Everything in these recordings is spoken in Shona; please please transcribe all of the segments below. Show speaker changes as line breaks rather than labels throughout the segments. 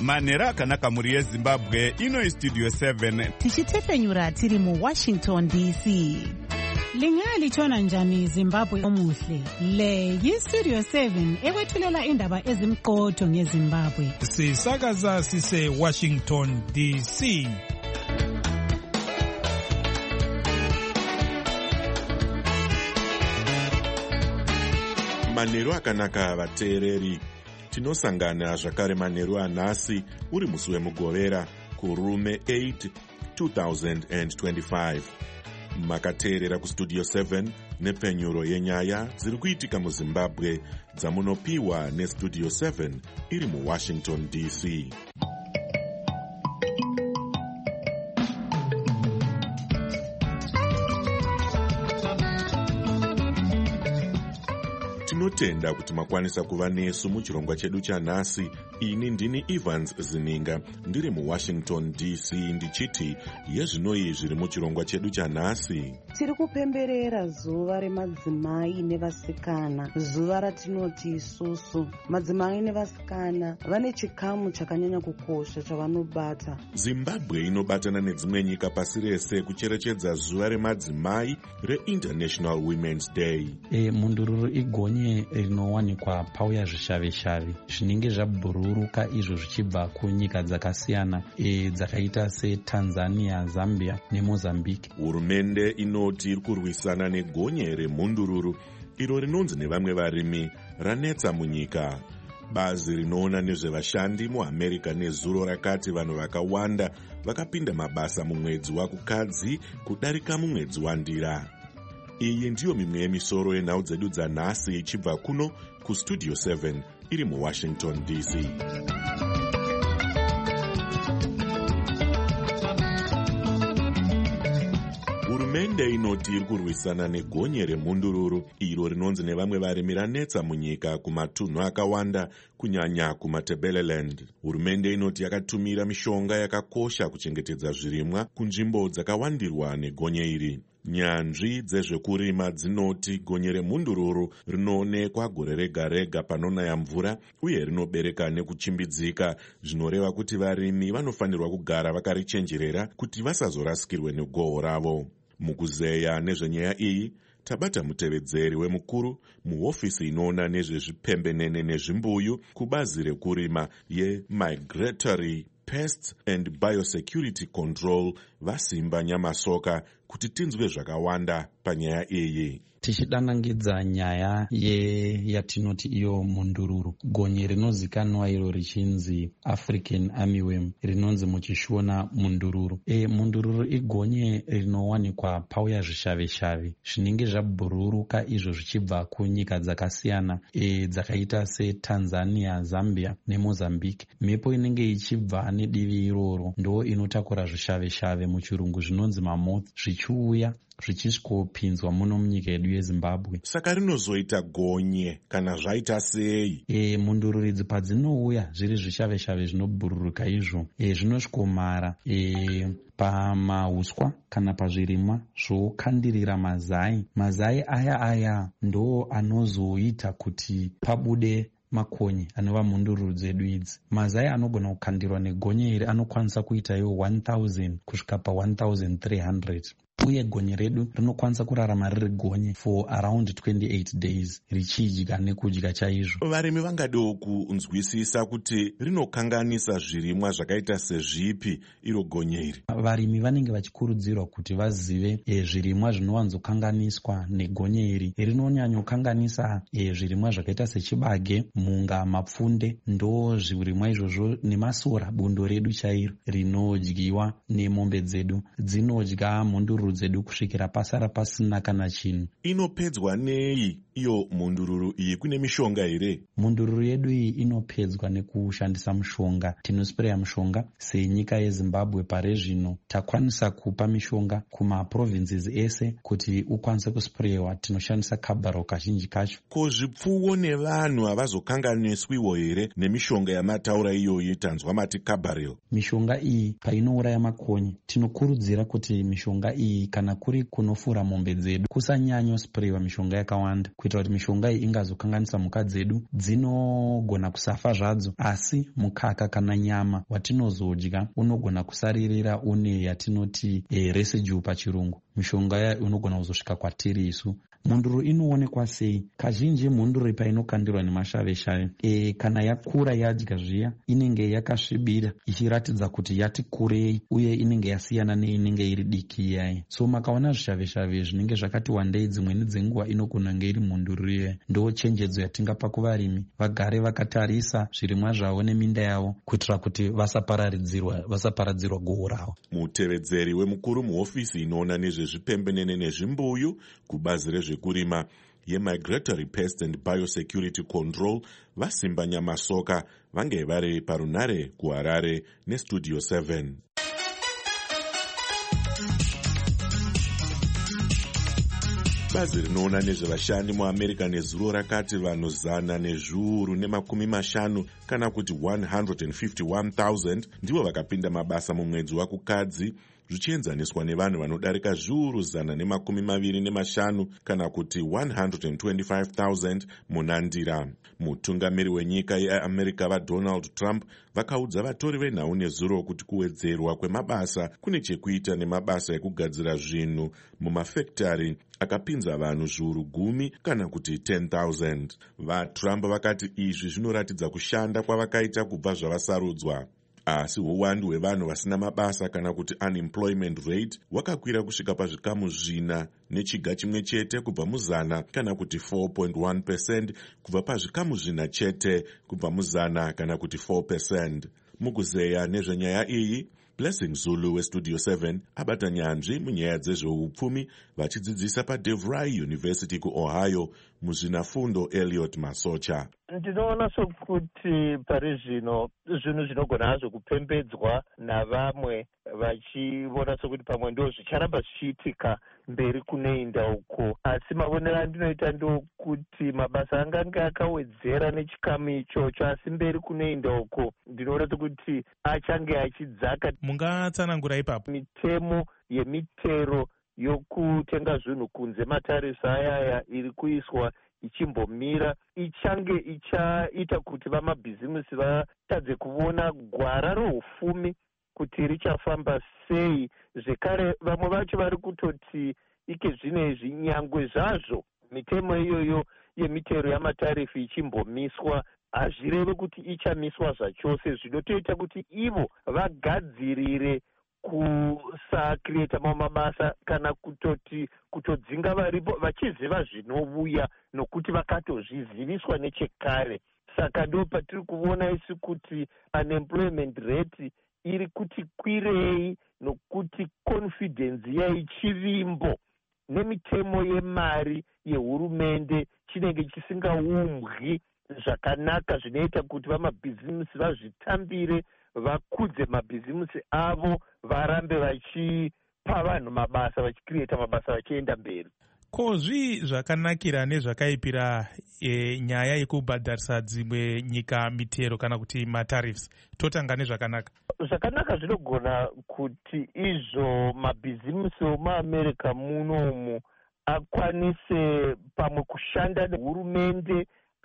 manheru akanaka mhuri yezimbabwe. Ino istudio 7
tichitefenyura tiri muWashington DC.
Lingalitshona njani Zimbabwe omuhle? Le yistudio 7 ekwethulela indaba ezimqotho ngeZimbabwe.
Sisakaza sise Washington DC.
Manheru akanaka vateereri. Tinosangana zvakare manheru anhasi uri musi wemugovera kurume 8 2025. Makateerera kustudio 7 nepenyuro yenyaya dziri kuitika muZimbabwe dzamunopiwa nestudio 7 iri muWashington DC. Tinotenda kuti makwanisa kuva nesu muchirongwa chedu chanhasi. Ini ndini Evans Zininga ndiri muWashington DC ndichiti yezvinoi zviri muchirongwa chedu chanhasi.
Tiri kupemberera zuva remadzimai nevasikana, zuva ratinoti isusu. Madzimai nevasikana vane chikamu chakanyanya kukosha chavanobata.
Zimbabwe inobatana nedzimwe nyika pasi rese kucherechedza zuva remadzimai reInternational Women's Day.
Mundururu igonye rinowanikwa pauya zvishave-shave zvinenge zvabhururuka izvo zvichibva kunyika dzakasiyana dzakaita seTanzania, Zambia neMozambique.
Hurumende inoti iri kurwisana negonye remhundururu iro rinonzi nevamwe varimi ranetsa munyika. Bazi rinoona nezvevashandi muAmerica nezuro rakati vanhu vakawanda vakapinda mabasa mumwedzi wakukadzi kudarika mumwedzi wandira. Iyi ndiyo mimwe yemisoro yenhau dzedu dzanhasi ichibva kuno kustudio 7 iri muWashington DC. Hurumende inoti iri kurwisana negonye remhundururu iro rinonzi nevamwe varimi ranetsa munyika kumatunhu akawanda kunyanya kumaTebeleland. Hurumende inoti yakatumira mishonga yakakosha kuchengetedza zvirimwa kunzvimbo dzakawandirwa negonye iri. Nyanzvi dzezvekurima dzinoti gonye remhundururu rinoonekwa gore rega rega panonaya mvura uye rinobereka nekuchimbidzika, zvinoreva kuti varimi vanofanirwa kugara vakarichenjerera kuti vasazorasikirwe negohwo ravo. Mukuzeya nezvenyaya iyi tabata mutevedzeri wemukuru muhofisi inoona nezvezvipembenene nezvimbuyu kubazi rekurima yeMigratory Pests and Biosecurity Control Vasimba Nyamasoka kuti tinzwe zvakawanda panyaya iyi.
Tichidanangidza nyaya yatinoti iyo mundururu, gonye rinozikanwa iro richinzi African Armyworm rinonzi muchishona mundururu. Mundururu igonye rinowanikwa pauya zvishave-shave zvinenge zvabhururuka izvo zvichibva kunyika dzakasiyana dzakaita seTanzania, Zambia neMozambique. Mhepo inenge ichibva nedivi iroro ndo inotakura zvishave-shave muchirungu zvinonzi mamoth zvichiuya zvichisvikopinzwa muno munyika yedu yeZimbabwe.
Saka rinozoita gonye kana zvaita sei?
Mundururu idzi padzinouya zviri zvishave-shave zvinobhururuka izvo zvinosvikomara pamahuswa kana pazvirimwa zvokandirira mazai. Mazai aya ndo anozoita kuti pabude makonye anova mundururu dzedu idzi. Mazai anogona kukandirwa negonye iri anokwanisa kuita iwo 1000 kusvika pa1300. Uye gonye redu rinokwanisa kurarama riri gonye for around 28 days richidya nekudya chaizvo.
Varimi vangadewo kunzwisisa kuti rinokanganisa zvirimwa zvakaita sezvipi iro gonye iri.
Varimi vanenge vachikurudzirwa kuti vazive zvirimwa zvinowanzokanganiswa negonye iri. Rinonyanyokanganisa zvirimwa zvakaita sechibage, munga, mapfunde, ndo zvirimwa izvozvo nemasora, bundo redu chairo rinodyiwa nemombe dzedu. Dzinodya mundururu dzedu kusvikira pasara pasina kana chinhu.
Inopedzwa nei iyo mundururu iyi? Kune mishonga here?
Mundururu yedu iyi inopedzwa nekushandisa mushonga. Tinospreya mushonga. Senyika yeZimbabwe pare zvino takwanisa kupa mishonga kumaprovinces ese kuti ukwanise kuspreyiwa. Tinoshandisa kabaro kazhinji kacho.
Ko zvipfuwo nevanhu havazokanganiswiwo here nemishonga yamataura iyoyi tanzwa mati kabaril?
Mishonga iyi painouraya makonye tinokurudzira kuti mishonga iyi kana kuri kunofura mombe dzedu kusanyanyospreyiwa mishonga yakawanda kuitira kuti mishonga iyi ingazokanganisa mhuka dzedu, dzinogona kusafa zvadzo, asi mukaka kana nyama watinozodya unogona kusaririra une yatinoti residue pachirungu. Mishonga yayo unogona kuzosvika kwatiri isu. Mhunduru inoonekwa sei? Kazhinji mhunduru painokandirwa nemashave-shave, kana yakura yadya zviya inenge yakasvibira ichiratidza kuti yati kurei, uye inenge yasiyana neinenge iri diki iyayi. So makaona zvishave-shave zvinenge zvakati wandei, dzimweni dzenguva inogona kunge iri mhunduru iyayi. Ndo chenjedzo yatingapa kuvarimi, vagare vakatarisa zvirimwa zvavo neminda yavo kuitira kuti vasaparadzirwa gohwo ravo.
Mutevedzeri wemukuru muhofisi inoona nezvezvipembenene nezvimbuyu kubazi rezvekurima yeMigratory Pest and Biosecurity Control vasimba Nyamasoka vange vari parunare kuHarare neStudio 7. Bazi rinoona nezvevashandi muAmerica nezuro rakati vanhu 150 kana kuti 151,000 ndivo vakapinda mabasa mumwedzi wakukadzi, zvichienzaniswa nevanhu vanodarika 125 kana kuti 125,000 munandira. Mutungamiri wenyika yeAmerica vaDonald Trump vakaudza vatori venhau nezuro kuti kuwedzerwa kwemabasa kune chekuita nemabasa ekugadzira zvinhu mumafektari akapinza vanhu 10,000 kana kuti 10,000. VaTrump vakati izvi zvinoratidza kushanda kwavakaita kubva zvavasarudzwa. Asi uwandu hwevanhu vasina mabasa kana kuti unemployment rate wakakwira kusvika pazvikamu 4 nechiga chimwe chete kubva mu100 kana kuti 4.1% kubva pazvikamu 4 chete kubva mu100 kana kuti 4%. Mukuzeya nezvenyaya iyi, Blessing Zulu weStudio 7 abata nyanzvi munyaya dzezveupfumi vachidzidzisa paDeVry University kuOhio muzvinafundo Elliot Masocha.
Ndinoona sokuti pari zvino zvinhu zvinogona hazvo kupembedzwa navamwe vachiona sokuti pamwe ndo zvicharamba zvichiitika mberi kunoenda uko, asi mavonero andinoita ndokuti mabasa angange akawedzera nechikamu ichocho, asi mberi kunoenda uko ndinoona sokuti achange achidzaka.
Mungatsanangura ipapo?
Mitemo yemitero yokutenga zvinhu kunze, matarisi ayaya iri kuiswa ichimbomira, ichange ichaita kuti vamabhizimisi vatadze kuona gwara roufumi kuti richafamba sei. Zvekare vamwe vacho vari kutoti ike zvino izvi nyangwe zvazvo mitemo iyoyo yemitero yamatarifi ichimbomiswa, hazvireve kuti ichamiswa zvachose, zvinotoita kuti ivo vagadzirire kusakireta mamwe mabasa kana kutodzinga varipo vachiziva zvinouya nokuti vakatozviziviswa nechekare. Saka ndo patiri kuona isi kuti unemployment rate iri kuti kwirei, nokuti confidence yaichivimbo nemitemo yemari yehurumende chinenge chisingaumbwi zvakanaka, zvinoita kuti vamabhizimisi vazvitambire, vakudze mabhizimisi avo, varambe vachipa vanhu mabasa, vachikireta mabasa vachienda mberi.
Ko zvii zvakanakira nezvakaipira nyaya yekubhadharisa dzimwe nyika mitero kana kuti matarifs? Totanga nezvakanaka.
Zvakanaka zvinogona kuti izvo mabhizimisi omuAmerica munomu akwanise pamwe kushanda nehurumende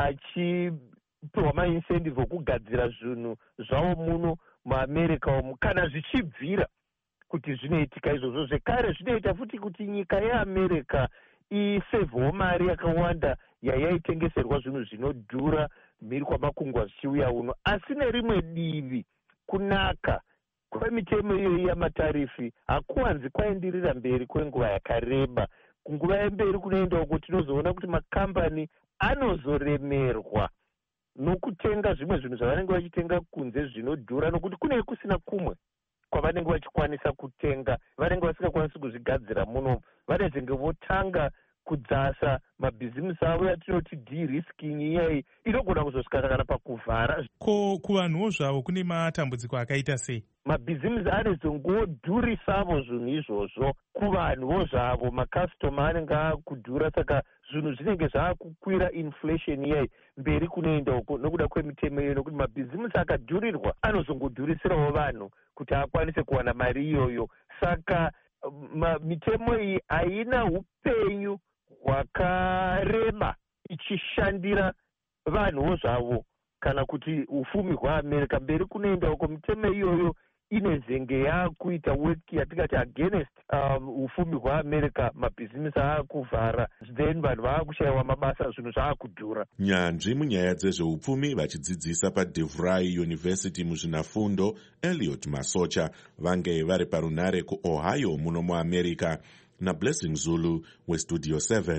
achipiwa maincentive okugadzira zvinhu zvavo muno muAmerica omu, kana zvichibvira kuti zvinoitika izvozvo. Zvekare zvinoita futi kuti nyika yeAmerica isevhewo mari yakawanda yayaitengeserwa zvinhu zvinodhura mhiri kwamakungwa zvichiuya uno. Asi nerimwe divi kunaka kwemitemo iyoyi yamatarifi hakuwanzi kwaendirira mberi kwenguva yakareba. Kunguva yemberi kunoenda uko tinozoona kuti makambani anozoremerwa nokutenga zvimwe zvinhu zvavanenge vachitenga kunze zvinodhura, nokuti kune kusina kumwe kwavanenge vachikwanisa kutenga, vanenge vasingakwanisi kuzvigadzira muno, vanezenge votanga kudzasa mabhizimisi avo yatinoti de-risking iyayi inogona kuzosvika kana pakuvhara.
Ko kuvanhuwo zvavo kune matambudziko akaita sei?
Mabhizimisi anezongodhurisavo zvinhu izvozvo kuvanhuwo zvavo, makastoma anenge akudhura, saka zvinhu zvinenge zvaakukwira inflation iyayi mberi kunoenda uko nokuda kwemitemo iyoyo, nokuti mabhizimisi akadhurirwa anozongodhurisirawo vanhu kuti akwanise kuwana mari iyoyo. Saka mitemo iyi haina upenyu hwakareba ichishandira vanhuwo zvavo kana kuti ufumi hwaamerica mberi kunoenda uko. Mitemo iyoyo ine zenge yakuita work yatingati against ufumi hwaamerica, mabhizimisi aakuvhara, then vanhu vaakushayiwa mabasa, zvinhu zvaakudhura.
Nyanzvi munyaya dzezveupfumi vachidzidzisa paDeVry University muzvinafundo, Elliot Masocha, vange vari parunare kuOhio muno muamerica, naBlessing Zulu weStudio 7.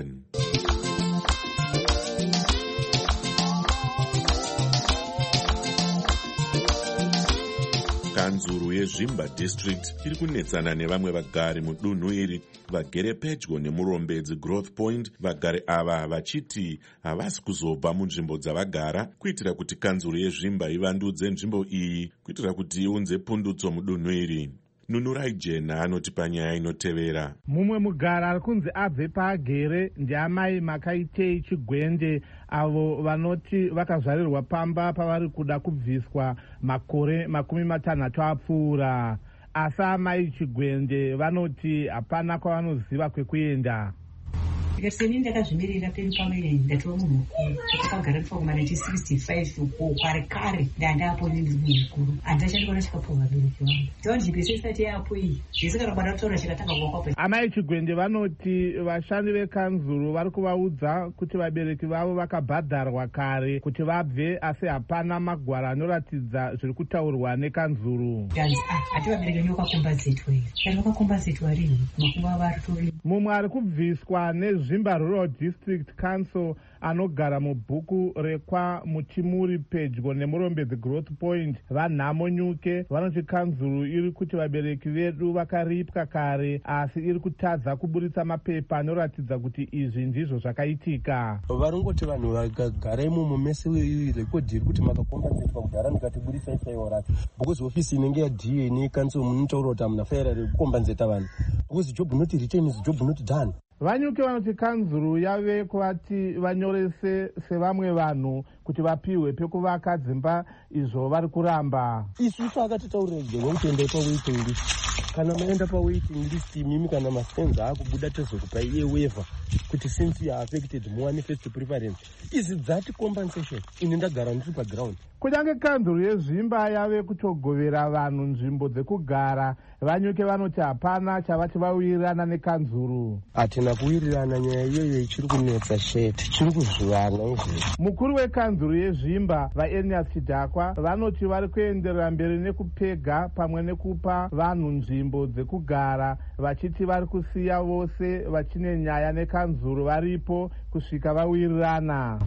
Kanzuru yeZvimba District iri kunetsana nevamwe vagari mudunhu iri vagere pedyo nemurombedzi Growth Point. Vagari ava vachiti havasi kuzobva munzvimbo dzavagara kuitira kuti kanzuru yeZvimba ivandudze nzvimbo iyi kuitira kuti iunze pundutso mudunhu iri. Nunurai Jena anoti panyaya inotevera.
Mumwe mugara ari kunzi abve paagere ndiamai Makaitei Chigwende, avo vanoti vakazvarirwa pamba pavari kuda kubviswa makore 60 apfuura. Asi amai Chigwende vanoti hapana kwavanoziva kwekuenda.
Ndikati ndakazvimirira peni pamwe ndatova munhu mukuru. Takagara pfuma 1965 uko kare ndandapo ndiri mukuru. Andachandikona chikapuwa vabereki vangu. Ndonji bese isati yapo iyi. Zvese kana bwana tora chikatanga kuwakwa.
Amai Chigwende vanoti vashandi vekanzuru vari kuvaudza kuti vabereki vavo vakabhadharwa kare kuti vabve, asi hapana magwara anoratidza zviri kutaurwa nekanzuru.
Ati vabereki venyu vakakombazetwa here? Kana vakakombazetwa rini? Makuva vari tori.
Mumwe ari kubviswa neZvimba Rural District Council anogara mubhuku rekwa Muchimuri pedyo nemurombedzi Growth Point, vanhamo Nyuke, vanoti kanzuru iri kuti vabereki vedu vakaripwa kare, asi iri kutadza kuburitsa mapepa anoratidza kuti izvi ndizvo zvakaitika.
Varongoti vanhu vakagara imomo mese rekodhi iri kuti makakombazetwa kugara ndikatiburitsa chaiwo racho, because ofisi inenge yaDNA council munotaura kuti hamuna faira rekukombazeta vanhu, because job not return is job not done.
Vanyuke vanoti kanzuru yave kuvati vanyorese sevamwe vanhu kuti vapiwe pekuvaka dzimba izvo vari kuramba.
Isusu akatitaurira kujenga kuti endai pawaiting list. Kana maenda pawaiting list mimi kana masenza akubuda tozokupa iye waiver kuti since you are affected muwane first preference. Is that compensation? Ini ndagara ndiri paground.
Kunyange kanzuru yeZvimba yave kutogovera vanhu nzvimbo dzekugara, Vanyuke vanoti hapana chavati vawirirana nekanzuru.
Hatina kuwirirana, nyaya iyoyo ichiri kunetsa shete, tichiri kuzvivana izvi.
Mukuru wekanzuru yeZvimba vaEnias Chidhakwa vanoti vari kuenderera mberi nekupega pamwe nekupa vanhu nzvimbo dzekugara, vachiti vari kusiya vose vachine nyaya nekanzuru varipo kusvika vawirirana.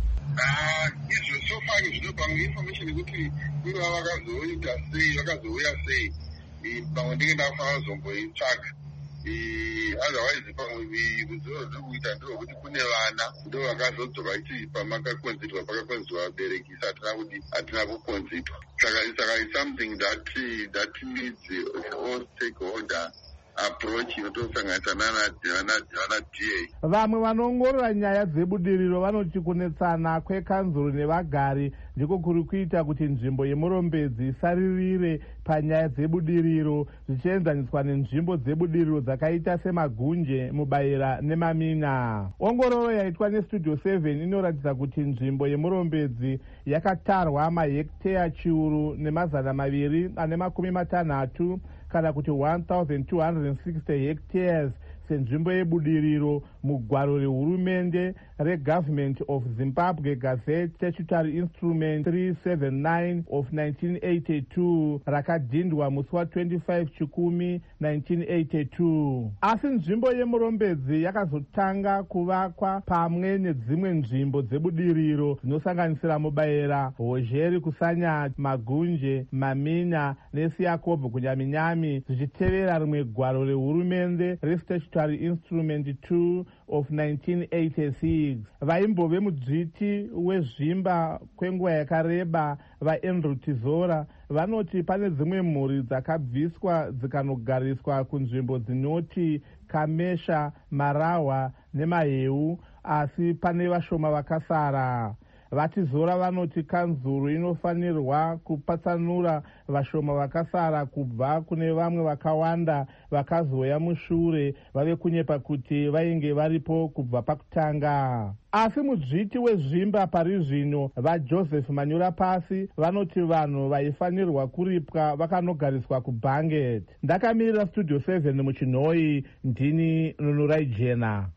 Izvo sofa zvinobva muinformation yekuti ivo vakazoita sei, vakazouya sei, pamwe ndenge ndakufanira kuzomboitsvaka. Otherwise pamwe ruzivo rwuri kuita ndorwekuti kune vana ndo vakazodzoka ichi pamakakonzerwa pakakonzerwa vabereki hatina kukonzerwa. Saka it's something that needs all stakeholder approach inotosanganisa nana DA.
Vamwe vanoongorora nyaya dzebudiriro vanoti kunetsana kwekanzuru nevagari ndiko kuri kuita kuti nzvimbo yemurombedzi isaririre panyaya dzebudiriro, zvichienzaniswa nenzvimbo dzebudiriro dzakaita semagunje, Mubaira neMamina. Ongororo yaitwa neStudio 7 inoratidza kuti nzvimbo yemurombedzi yakatarwa mahekteya chiuru nemazana maviri ane makumi matanhatu kana kuti 1260 hectares senzvimbo yebudiriro mugwaro rehurumende reGovernment of Zimbabwe Gazette Statutory Instrument 379 of 1982 rakadhindwa musi wa25 Chikumi 1982. Asi nzvimbo yemurombedzi yakazotanga kuvakwa pamwe nedzimwe nzvimbo dzebudiriro dzinosanganisira Mubaira, Hozheri, Kusanya, Magunje, Mamina neSiakobho kunyaminyami, zvichitevera rimwe gwaro rehurumende reStatutory Instrument 2 of 1986. Vaimbove mudzviti weZvimba kwenguva yakareba vaAndrew Tizora vanoti pane dzimwe mhuri dzakabviswa dzikanogariswa kunzvimbo dzinoti Kamesha, Marahwa neMaheu, asi pane vashoma vakasara. Vatizora vanoti kanzuru inofanirwa kupatsanura vashoma vakasara kubva kune vamwe vakawanda vakazoya mushure vave kunyepa kuti vainge varipo kubva pakutanga. Asi mudzviti wezvimba pari zvino vaJoseph Manyura Pasi vanoti vanhu vaifanirwa kuripwa vakanogariswa kuBanget. Ndakamirira Studio 7 muchinhoi, ndini Nunurai Jena.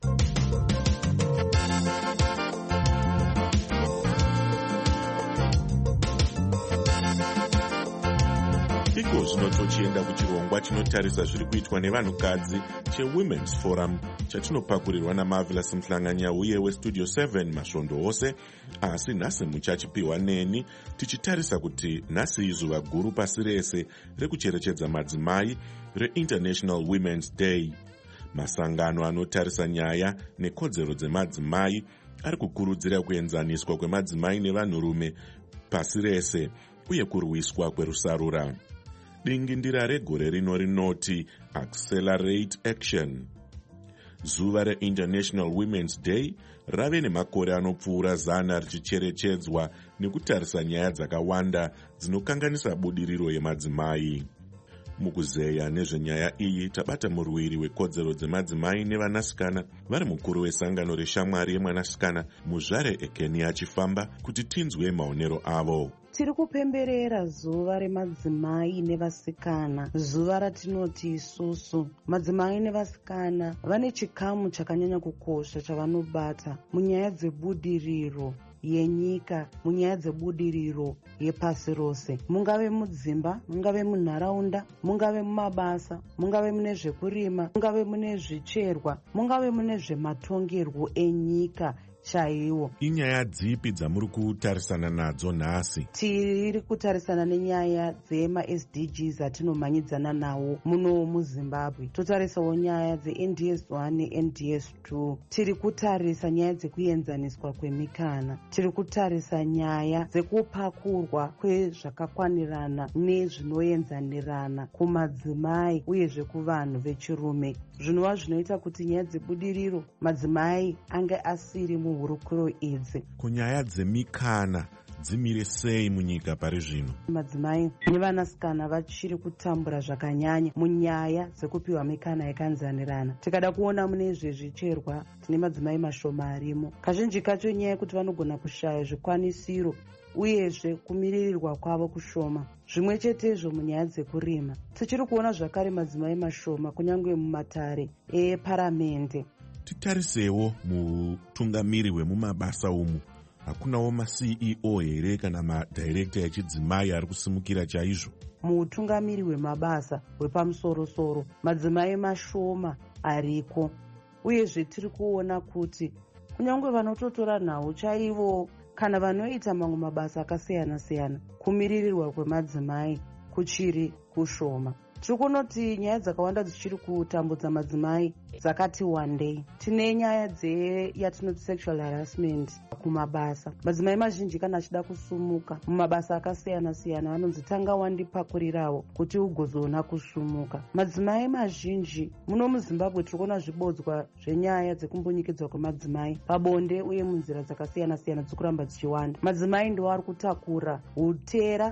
Iko zvino tochienda kuchirongwa chinotarisa zviri kuitwa nevanhukadzi cheWomen's Forum chatinopakurirwa naMarvelous Mhlanganya uye weStudio 7 masvondo ose. Asi nhasi muchachipiwa neni tichitarisa kuti nhasi izuva guru pasi rese rekucherechedza madzimai reInternational Women's Day. Masangano anotarisa nyaya nekodzero dzemadzimai ari kukurudzira kuenzaniswa kwemadzimai nevanhurume pasi rese uye kurwiswa kwerusarura. Dingindira regore rino rinoti Accelerate Action. Zuva reInternational Women's Day rave nemakore anopfuura 100 richicherechedzwa nekutarisa nyaya dzakawanda dzinokanganisa budiriro yemadzimai. Mukuzeya nezvenyaya iyi tabata murwiri wekodzero dzemadzimai nevanasikana vari mukuru wesangano reshamwari yemwanasikana Muzvare Ekeni achifamba kuti tinzwe maonero avo.
Tiri kupemberera zuva remadzimai nevasikana, zuva ratinoti isusu. Madzimai nevasikana vane chikamu chakanyanya kukosha chavanobata munyaya dzebudiriro yenyika, munyaya dzebudiriro yepasi rose. Mungave mudzimba, mungave munharaunda, mungave mumabasa, mungave mune zvekurima, mungave mune zvicherwa, mungave mune zvematongerwo enyika chaiwo.
Inyaya dzipi dzamuri kutarisana nadzo nhasi?
Tiri kutarisana nenyaya dzema-SDGs atinomhanyidzana nawo muno muZimbabwe. Totarisawo nyaya dzeNDS1 neNDS2. Tiri kutarisa nyaya dzekuenzaniswa kwemikana. Tiri kutarisa nyaya dzekupakurwa kwezvakakwanirana nezvinoenzanirana kumadzimai uyezve kuvanhu vechirume. Zvinova zvinoita kuti nyaya dzebudiriro madzimai ange asiri muhurukuro idzi.
Kunyaya dzemikana dzimire sei munyika pari zvino?
Madzimai nevanasikana vachiri kutambura zvakanyanya munyaya dzekupiwa mikana yakanzanirana. Tikada kuona mune zvezvicherwa tine madzimai mashoma arimo. Kazhinji kacho nyaya yekuti vanogona kushaya zvikwanisiro uyezve kumiririrwa kwavo kushoma. Zvimwe chetezvo munyaya dzekurima tichiri kuona zvakare madzimai mashoma kunyange mumatare eparamende.
Titarisewo mutungamiri wemumabasa umu. Hakunawo maCEO here kana madirekta echidzimai ari kusimukira chaizvo?
Mutungamiri wemabasa wepamusoro-soro madzimai mashoma ariko, uyezve tiri kuona kuti kunyange vanototora nhau chaivo kana vanoita mamwe mabasa akasiyana-siyana, kumiririrwa kwemadzimai kuchiri kushoma. Tiri kunoti nyaya dzakawanda dzichiri kutambudza madzimai dzakati wandei. Tine nyaya yatinoti sexual harassment kumabasa. Madzimai mazhinji kana achida kusumuka mumabasa akasiyana-siyana vanonzi tanga wandipakurirawo kuti ugozoona kusumuka. Madzimai mazhinji muno muZimbabwe tiri kuona zvibodzwa zvenyaya dzekumbunyikidzwa kwemadzimai pabonde uye munzira dzakasiyana-siyana dzikuramba dzichiwanda. Madzimai ndiwo ari kutakura hutera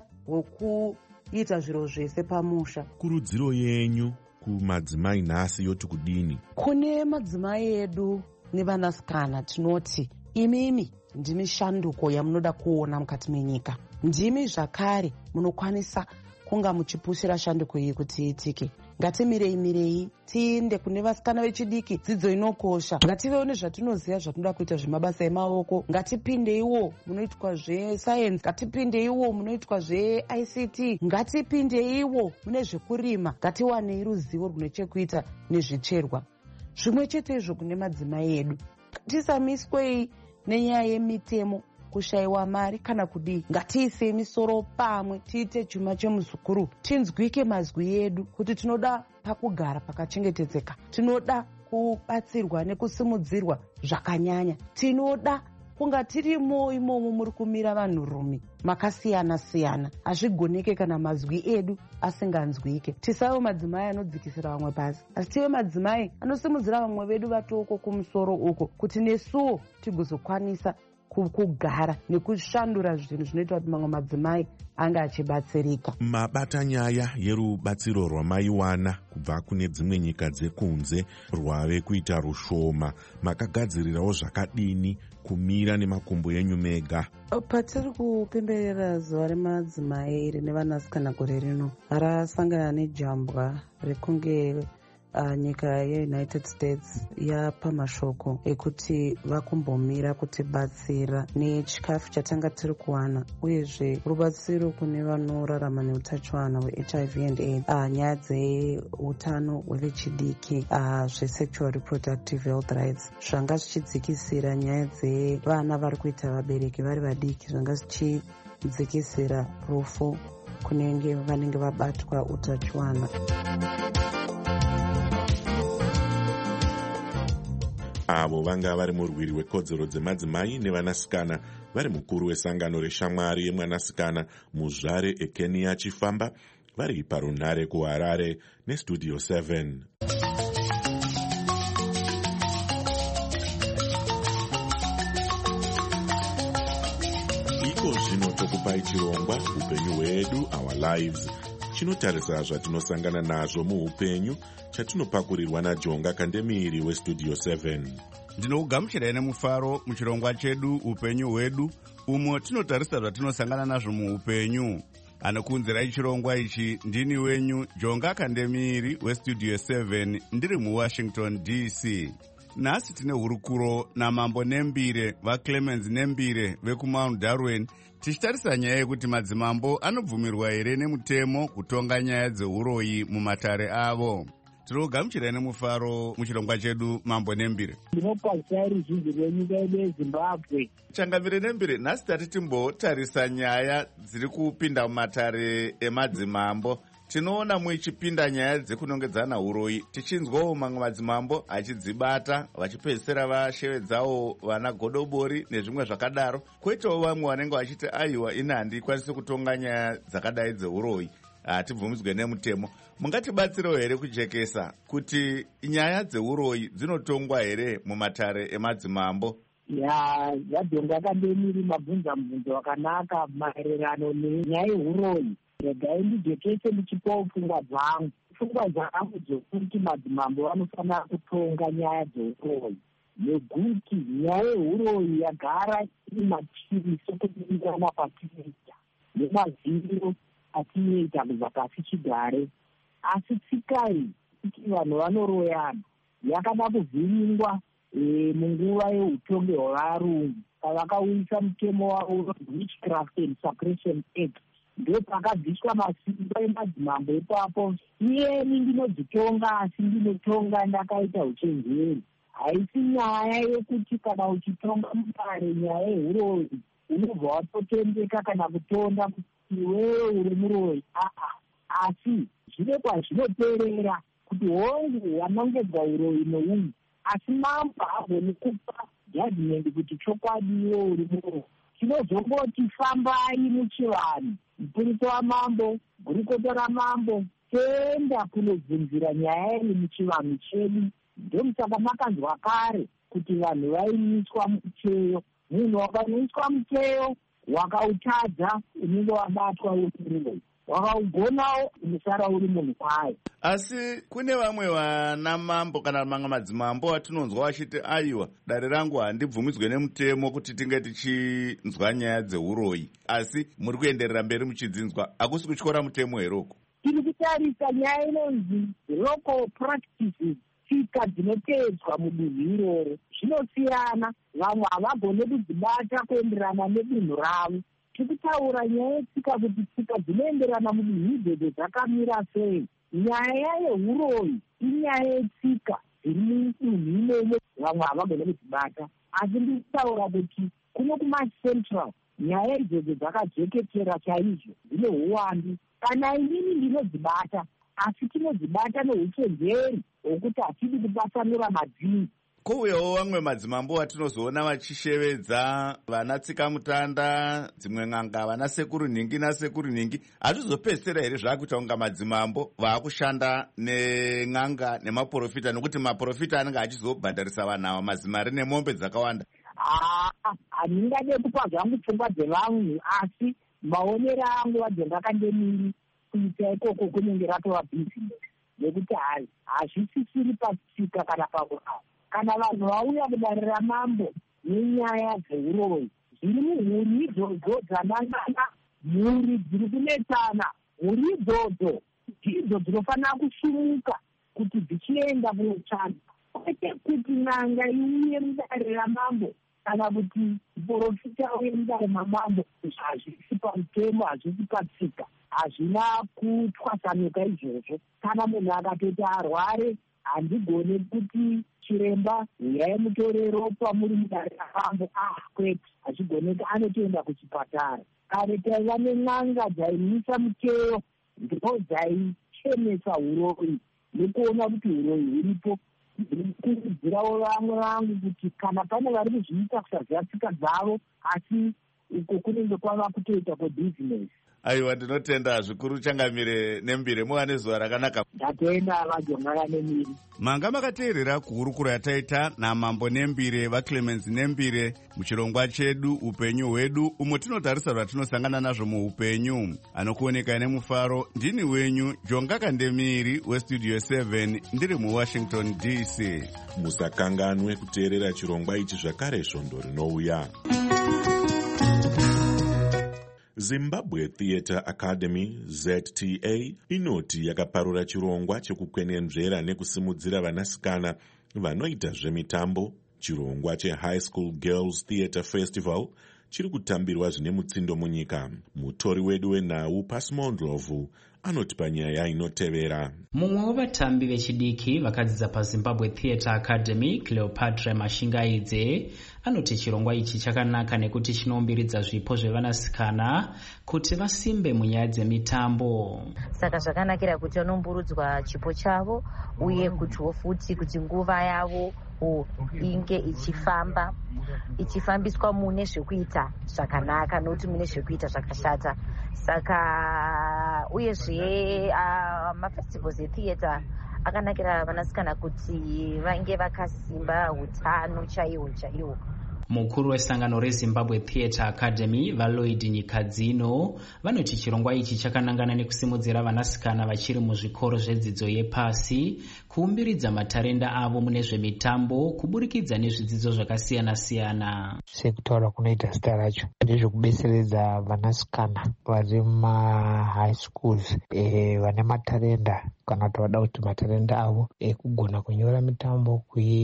hwekuita zviro zvese pamusha.
Kurudziro yenyu kumadzimai nhasi yoti kudini?
Kune madzimai edu nevanasikana tinoti imimi ndimi shanduko yamunoda kuona mukati menyika. Ndimi zvakare munokwanisa kunga muchipushira shanduko iyi kuti iitike. Ngatimirei tiinde kune vasikana vechidiki, dzidzo inokosha. Ngativewo nezvatinoziva zvatinoda kuita zvemabasa emaoko. Ngatipindeiwo munoitwa zvesayensi, ngatipindeiwo munoitwa zveICT, ngatipindeiwo mune zvekurima. Ngatiwanei ruzivo rune chekuita nezvicherwa. Zvimwe chetezvo kune madzimai edu, ngatisamiswei nenyaya yemitemo, kushayiwa mari kana kudii. Ngatiisei misoro pamwe, tiite chuma chemuzukuru, tinzwike mazwi edu kuti tinoda pakugara pakachengetedzeka, tinoda kubatsirwa nekusimudzirwa zvakanyanya, tinoda kunga tirimo imomo muri kumira vanhurume makasiyana-siyana. Hazvigoneke kana mazwi edu asinganzwike. Tisave madzimai anodzikisira vamwe pasi, asi tive madzimai anosimudzira vamwe vedu vatoko kumusoro uko, kuti nesuwo tigozokwanisa kugara nekushandura zvinhu zvinoita kuti mamwe madzimai anga achibatsirika.
Mabata nyaya yerubatsiro rwamaiwana kubva kune dzimwe nyika dzekunze rwave kuita rushoma. Makagadzirirawo zvakadini kumira nemakumbo enyu mega?
Patiri kupemberera zuva remadzimai rine vanasikana gore rino, rasangana nejambwa rekunge nyika yeUnited States yapa mashoko ekuti vakumbomira kutibatsira nechikafu chatanga tiri kuwana, uyezve rubatsiro kune vanorarama neutachiwana hweHIV and AIDS, nyaya dzeutano hwevechidiki, zvesexual reproductive health rights, zvanga zvichidzikisira nyaya dzevana vari kuita vabereki vari vadiki, zvanga zvichidzikisira rufu kunenge vanenge vabatwa utachiwana.
Avo vanga vari murwiri wekodzero dzemadzimai nevanasikana vari mukuru wesangano reshamwari yemwanasikana muzvare eKenya Chifamba, vari parunhare kuHarare neStudio 7. Iko zvino tokupai chirongwa upenyu hwedu, our lives, chinotarisa zvatinosangana nazvo muupenyu, chatinopakurirwa naJonga Kandemiri weStudio 7.
Ndinokugamuchirai nemufaro muchirongwa chedu upenyu hwedu, umo tinotarisa zvatinosangana nazvo muupenyu. Anokunzirai chirongwa ichi ndini wenyu Jonga Kandemiri weStudio 7, ndiri muWashington DC. Nhasi tine hurukuro naMambo Nembire vaClemens Nembire vekuMount Darwin, tichitarisa nyaya yekuti madzimambo anobvumirwa here nemutemo kutonga nyaya dzeuroyi mumatare avo. Tinogamuchirai nemufaro muchirongwa chedu Mambo Nembire.
Ndinopazai ruzhinji rwenyika yedu yeZimbabwe.
Changamire Nembire, nhasi tati timbotarisa nyaya dziri kupinda mumatare emadzimambo. Tinoona muchipinda nyaya dzekunongedzana uroyi, tichinzwawo mamwe madzimambo achidzibata vachipedzisira vashevedzawo vana godobori nezvimwe zvakadaro. Kwoitawo vamwe vanenge vachiti aiwa ini handikwanisi kutonga nyaya dzakadai dzeuroyi, hatibvumidzwe nemutemo. Mungatibatsirewo here kujekesa kuti nyaya dzeuroyi dzinotongwa here mumatare emadzimambo?
Jonga Kandemiri, mabvunza mubvunzo wakanaka maererano nenyaya yeuroyi. Regai ndijekese ndichipawo pfungwa dzangu. Pfungwa dzangu dzokuti madzimambo vanofanira kutonga nyaya dzeuroyi, nekuti nyaya yeuroyi yagara iri mativi sokuringana patinoita nemaziviro atinoita kubva pasi chigare. Asi tsika iyi kuti vanhu vanoroyana yakada kuvhiringwa munguva yeutongi hwevarungu pavakauyisa mutemo wavo Witchcraft and Suppression Act. Ndo pakabviswa masimba emadzimambo ipapo. Iyeni ndinodzitonga, asi ndinotonga ndakaita uchenjeri. Haisi nyaya yekuti kana uchitonga mutare nyaya yeuroyi unobva watotendeka kana kutonda kuti iwewe uri muroyi. Asi zvine kwazvinoperera kuti hongu wanongedzwa uroyi nouyu, asi mambo hagoni kupa judgment kuti chokwadi iwe uri muroyi. Tinozongoti fambai muchivanhu, mupurisa wamambo, gurukota ramambo, toenda kunobvunzira nyaya iri muchivanhu chedu. Ndomusaka makanzwa kare kuti vanhu vaimiswa mucheyo. Munhu wakanoiswa mucheyo wakautadza unenge wabatwa uri, wakaugonawo unosara uri munhu kwayo.
Asi kune vamwe vana mambo kana mamwe madzimambo atinonzwa vachiti aiwa, dare rangu handibvumidzwe nemutemo kuti tinge tichinzwa nyaya dzeuroyi. Asi muri kuenderera mberi muchidzinzwa, hakusi kutyora mutemo heroko?
Tiri kutarisa nyaya inonzi local practices, tsika dzinotedzwa mudunhu iroro. Zvinosiyana, vamwe havagone kudzibata kuenderana nedunhu ravo. Tikutaura nyaya yetsika kuti tsika dzinoenderana mudunhu idzodzo dzakamira sei. Nyaya yeuroyi inyaya yetsika dziri mudunhu imomo, vamwe havagone kudzibata. Asi ndikutaura kuti kuno kumaCentral nyaya idzodzo dzakajeketera chaizvo, dzine uwandu. Kana inini ndinodzibata, asi tinodzibata neuchenjeri hwekuti hatidi kubasanura madzini.
Kouyawo vamwe madzimambo atinozoona vachishevedza vana tsika mutanda, dzimwe n'anga, vana sekuru nhingi nasekuru nhingi. Hatizopedzisira here zvakuita kunga madzimambo vaakushanda nen'anga nemaprofita, nokuti maprofita anenge achizobhadharisa vanhu ava mazimari nemombe dzakawanda?
handingade kupa zvangu pfungwa dzevamwe, asi maonero angu vajenga kandemiri kuita ikoko kunenge ratova bhizinesi, nekuti hazvisisiri pasika kana pakurava. Kana vanhu vauya kudarira mambo nenyaya dzeuroyi, zviri muhuri idzodzo dzanangana mhuri dziri kunetsana, mhuri idzodzo ndidzo dzinofanira kusumuka kuti dzichienda kunotsvana, kwete kuti n'anga iuye mudarira mambo kana kuti muprofita uye mudare mamambo. Hazvisi pamutemo, hazvisi patsika, hazvina kutwasanuka izvozvo. Kana munhu akatoti arware, handigone kuti chiremba uyai mutore ropa muri mudare ramambo, kwete, hazvigoneki, anotoenda kuchipatara. Kare taiva nen'anga dzaimisa muteo, ndipo dzaichemesa uroyi nekuona kuti uroyi huripo. Ndikukurudzirawo vamwe vangu kuti kana pane vari kuzviita kusaziva tsika dzavo, asi uko kunenge kwava kutoita kwebhizinesi.
Aiwa, ndinotenda zvikuru Changamire Nembire. Muva nezuva rakanaka.
Ndatenda vaJonga Nembire.
Manga makateerera kuhurukuro yataita naMambo Nembire vaClemens Nembire muchirongwa chedu upenyu hwedu, umo tinotarisa zvatinosangana nazvo muupenyu. Anokuonekai nemufaro ndini wenyu Jonga Kandemiri weStudio 7 ndiri muWashington DC.
Musakanganwe kuteerera chirongwa ichi zvakare svondo rinouya. Zimbabwe Theatre Academy ZTA inoti yakaparura chirongwa chekukwenenzvera nekusimudzira vanasikana vanoita zvemitambo. Chirongwa cheHigh School Girls Theatre Festival chiri kutambirwa zvine mutsindo munyika. Mutori wedu wenhau Pasimondlovu anoti panyaya inotevera.
Mumwe wevatambi vechidiki vakadzidza paZimbabwe Theatre Academy, Cleopatra Mashingaidze, anoti chirongwa ichi chakanaka nekuti chinombiridza zvipo zvevanasikana kuti vasimbe munyaya dzemitambo.
Saka zvakanakira kuti vanomburudzwa chipo chavo uye kutiwo futi kuti nguva yavo inge ichifambiswa mune zvekuita zvakanaka, nokuti mune zvekuita zvakashata. Saka uyezve mafestivals etheatre akanakira vanasikana kuti vange vakasimba utano chaiwo chaiwo.
Mukuru wesangano reZimbabwe Theatre Academy vaLloyd Nyikadzino vanoti chirongwa ichi chakanangana nekusimudzira vanasikana vachiri muzvikoro zvedzidzo yepasi kuumbiridza matarenda avo mune zvemitambo kuburikidza nezvidzidzo zvakasiyana-siyana.
Sekutaura kunoita zita racho ndezvekubetseredza vanasikana vari mumahigh schools vane matarenda kana kuti vada kuti matarenda avo ekugona kunyora mitambo,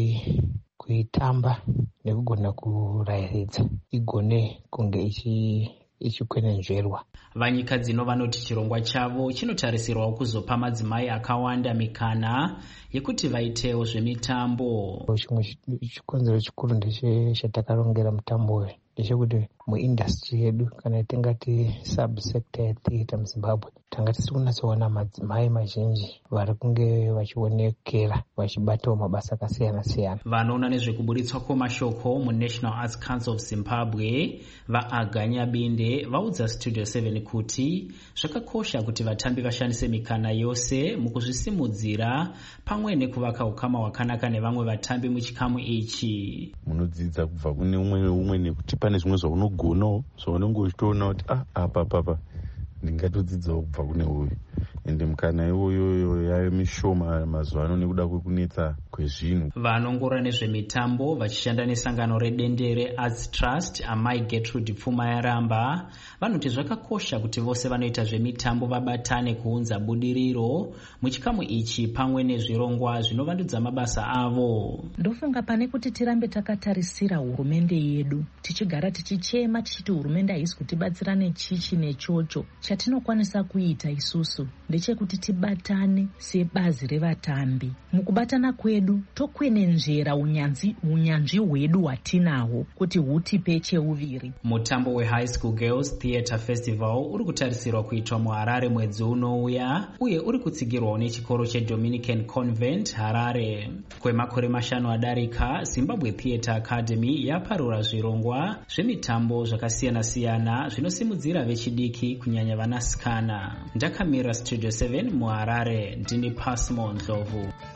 kuitamba nekugona kurairidza igone kunge ichikwenenzverwa.
Vanyikadzino vanoti chirongwa chavo chinotarisirwa kuzopa madzimai akawanda mikana yekuti vaitewo zvemitambo.
Chimwe chikonzero chikuru ndechatakarongera mutambo uyu ndechekuti muindastry yedu kana tingati subsector yetheatre muZimbabwe tanga tisiri kunyatsoona madzimai mazhinji vari kunge vachionekera vachibatawo mabasa akasiyana-siyana.
Vanoona nezvekuburitswa kwemashoko muNational Arts Council of Zimbabwe vaAganya Binde vaudza Studio 7 kuti zvakakosha kuti vatambi vashandise mikana yose mukuzvisimudzira pamwe nekuvaka ukama hwakanaka nevamwe vatambi muchikamu ichi.
Munodzidza kubva kune umwe nekuti pane zvimwe zvaunogonawo zvaunenge uchitoona kuti apa ndingatodzidzawo kubva kune uyu, ende mukana iwoyo yayo mishoma mazuva ano nekuda kwekunetsa kwezvinhu.
Vanongorora nezvemitambo vachishanda nesangano redendere Arts Trust Amai Gertrude Pfuma Yaramba vanoti zvakakosha kuti vose vanoita zvemitambo vabatane kuunza budiriro muchikamu ichi pamwe nezvirongwa zvinovandudza mabasa avo.
Ndofunga pane kuti tirambe takatarisira hurumende yedu tichigara tichichema tichiti hurumende haisi kutibatsira nechichi nechocho. Chatinokwanisa kuita isusu ndechekuti tibatane sebazi revatambi. Mukubatana kwedu tokwenenzvera unyanzvi hwedu hwatinahwo kuti hutipe cheuviri.
Mutambo weHigh School Girls Theatre Festival uri kutarisirwa kuitwa muHarare mwedzi unouya uye uri kutsigirwawo nechikoro cheDominican Convent Harare. Kwemakore 5 adarika, Zimbabwe Theatre Academy yaparura zvirongwa zvemitambo zvakasiyana-siyana zvinosimudzira vechidiki kunyanya vanasikana. Ndakamira Studio 7 muHarare, ndini Pasimondlovu.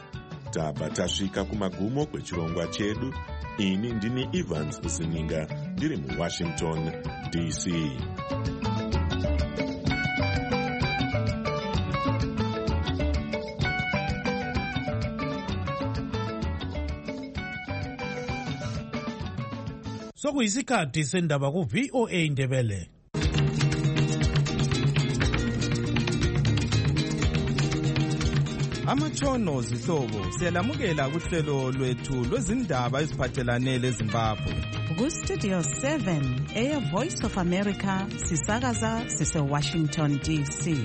tabva tasvika kumagumo kwechirongwa chedu. Ini ndini Evans Usininga ndiri muWashington DC.
Sokuyisikhathi sendaba ku-VOA Indebele.
Amatshono zihlobo siyalamukela kuhlelo lwethu lwezindaba eziphathelane leZimbabwe.
Ku-Studio 7 Air Voice of America sisakaza sise-Washington DC.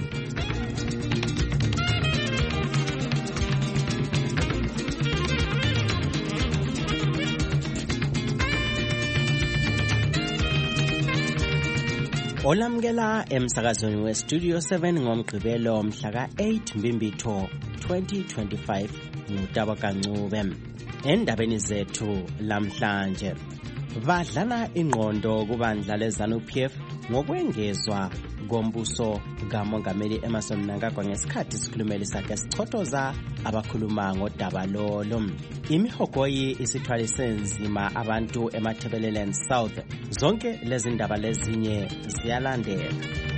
Olamukela emsakazweni we-Studio 7 ngomgqibelo mhla ka-8 Mbimbitho 2025 nguTabakancube. Endabeni zethu lamhlanje, badlala ingqondo kubandla leZANU-PF ngokwengezwa kombuso kaMongameli Emmerson Mnangagwa ngesikhathi isikhulumeli sakhe sichothoza abakhuluma ngodaba lolo. Imihogoyi isithwalise nzima abantu eMatabeleland South. Zonke lezi ndaba lezinye ziyalandela.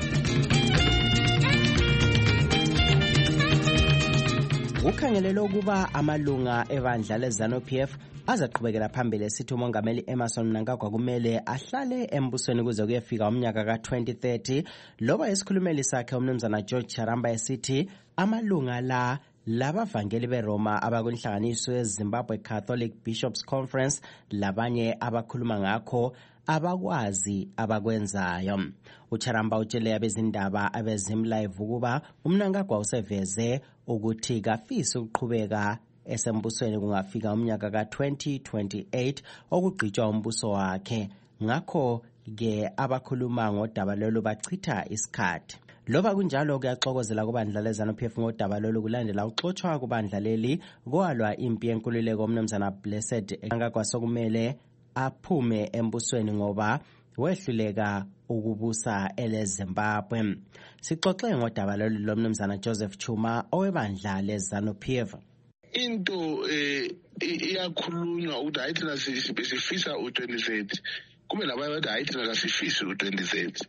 Ukhangelele ukuba amalunga ebandla leZANU-PF azaqhubekela phambili esithi uMongameli Emmerson Mnangagwa kumele ahlale embusweni kuze kuyefika umnyaka ka-2030. Loba isikhulumeli sakhe umnumzana George Charamba esithi amalunga labavangeli beRoma abakunhlanganiso yeZimbabwe Catholic Bishops Conference labanye abakhuluma ngakho abakwazi abakwenzayo. uCharamba utshele abezindaba abeZimlive ukuba uMnangagwa useveze ukuthi kafisi ukuqhubeka esembusweni kungafika umnyaka ka-2028 okugqitshwa umbuso wakhe. Ngakho-ke abakhuluma ngodaba lolu bachitha isikhathi. Loba kunjalo kuyaxokozela kubandla leZANU-PF ngodaba lolu kulandela uxotshwa kubandla leli kwalwa impi yenkululeko umnumzana Blessed Mnangagwa sokumele aphume embusweni ngoba wehluleka ukubusa eleZimbabwe. Sixoxe ngodaba lolu lomnumzana Joseph Chuma owebandla leZANU-PF.
Into iyakhulunywa ukuthi hayi thina sifisa u-2030 kube labanye bathi hayi thina kasifisi u-2030.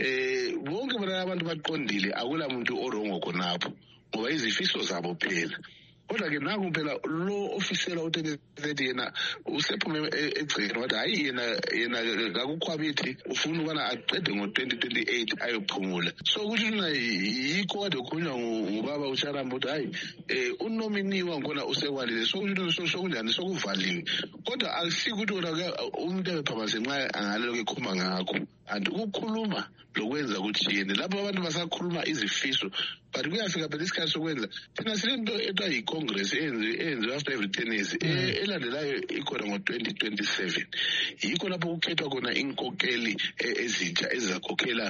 Bonke bona abantu baqondile, akula muntu orongo khonapho ngoba izifiso zabo phela. Kodwa-ke nangu phela lo ofisela u-2030 yena usephume egcekeni wathi hayi yena kakukhwabithi ufuna ukubana aqede ngo-2028 ayophumula. So kusho mina yikho kade kukhulunywa ngubaba uCharamba ukuthi hayi unominiwa ngkhona usekwalile. So kusho sokunjani sokuvaliwe. Kodwa akusiko ukuthi wona umuntu ebephamase nxa angalelo kekhuluma ngakho. And ukukhuluma lokwenza ukuthi yena lapho abantu basakhuluma izifiso but kuyafika phela isikhathi sokwenza. Thina silento etwa yi-Congress eyenziwe after every 10 years elandelayo ikhona ngo-2027. Yikho lapho kukhethwa khona inkokeli ezitsha ezizakhokhela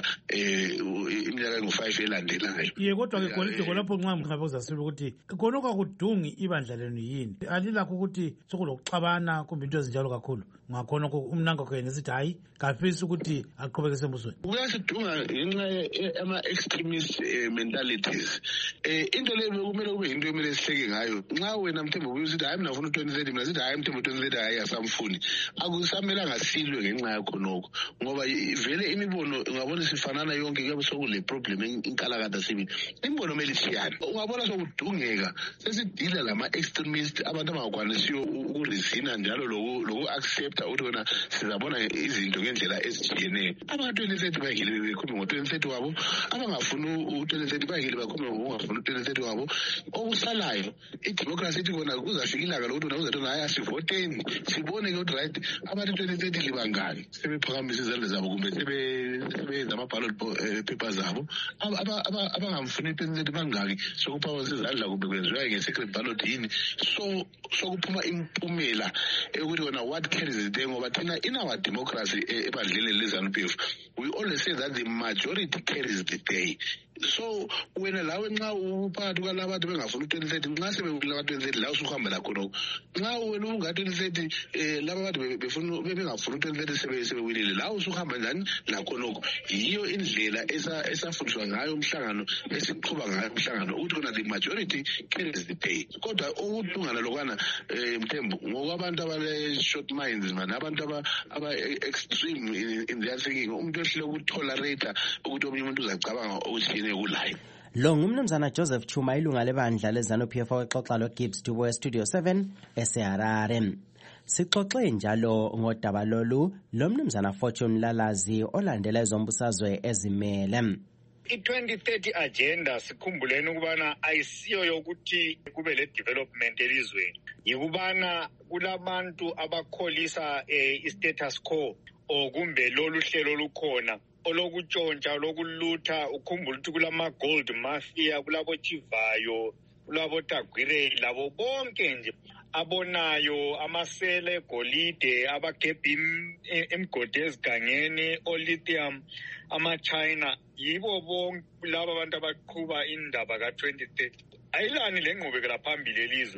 iminyaka engu-5 elandelayo.
Ye kodwa-ke khona lapho nxa mhlawumbe uzasibila ukuthi khona okwakudungi ibandla lenu yini? Alilakho ukuthi sokulokuxabana kumbe into ezinjalo kakhulu ngakhona uMnangagwa yena esithi hayi kafisi ukuthi aqhubeke sembusweni?
Kuyasidunga ngenxa ama-extremist mentalities. Into leyo kumele kube yinto emele sihleke ngayo. Nxa wena Mthembu usithi hayi mina ngifuna u-2030, mina sithi hayi Mthembu 2030 hayi asamfuni, akusamelanga silwe ngenxa yakho nokho ngoba vele imibono ungabona sifanana yonke kuyabe sokule problem inkalakatha sibili. Imibono mele ishiyane. Ungabona sokudungeka sesidila lama-extremist abantu abangakwanisiyo ukuresina njalo loku-accept ukuthi wena sizabona izinto ngendlela ezitshiyeneyo. Aba-2030 bayekile bekhulume ngo-2030 wabo, abangafuni u-2030 bayekile bakhulume ngokungafuni u-2030 wabo. Okusalayo idemocracy ithi kona kuzafika ilanga lokuthi wena uzathi hayi asivoteni sibone-ke ukuthi right abantu 2030 libangani sebephakamisa izandla zabo kumbe sebenza ama-ballot papers zabo. Abangamfuni i-2030 bangaki sokuphawasa izandla kumbe kwenziwa nge-secret ballot yini. So kuphuma impumela ukuthi wena what carries the day ngoba thina in our democracy ebandleni leZANU-PF we always say that the majority carries the day. So wena lawe nxa uphakathi kwalaba bantu bengafuna u-2030 nxa sebewile ka-2030 la usuhambela khonoko nxa wena unga-2030 laba bantu bengafuna u-2030 sebewilile la usuhamba njani lakhonoko. Yiyo indlela esafundiswa ngayo umhlangano esiqhuba ngayo umhlangano ukuthi kona the majority carries the day. Kodwa ukuhlungana lokwana Mthembu ngokwabantu abale-short minds man, abantu aba-extreme in their thinking, umuntu ehlele ukutolerate ukuthi omunye umuntu uzacabanga okuthiyene kulayo.
Lo ngumnumzana Joseph Chuma, ilunga lebandla leZANU-PF oxoxa loGibbs Dubo eStudio 7 eseHarare. Sixoxe njalo ngodaba lolu lo mnumzana Fortune Lalazi olandela ezombusazwe ezimele.
I-2030 agenda sikhumbuleni ukubana ayisiyo yokuthi kube le development elizweni, yikubana kulabantu abakholisa i-status quo o kumbe lolu hlelo lukhona olokutshontsha lokulutha. Ukhumbula ukuthi kulama-gold mafia, kulabo Chivayo, kulabo Tagwire, labo bonke nje abonayo amasele golide abagebha imigodi ezigangeni o-lithium ama-China. Yibo bonke laba abantu abaqhuba indaba ka-2030. Ayilani le ngqubekela phambili elizwe.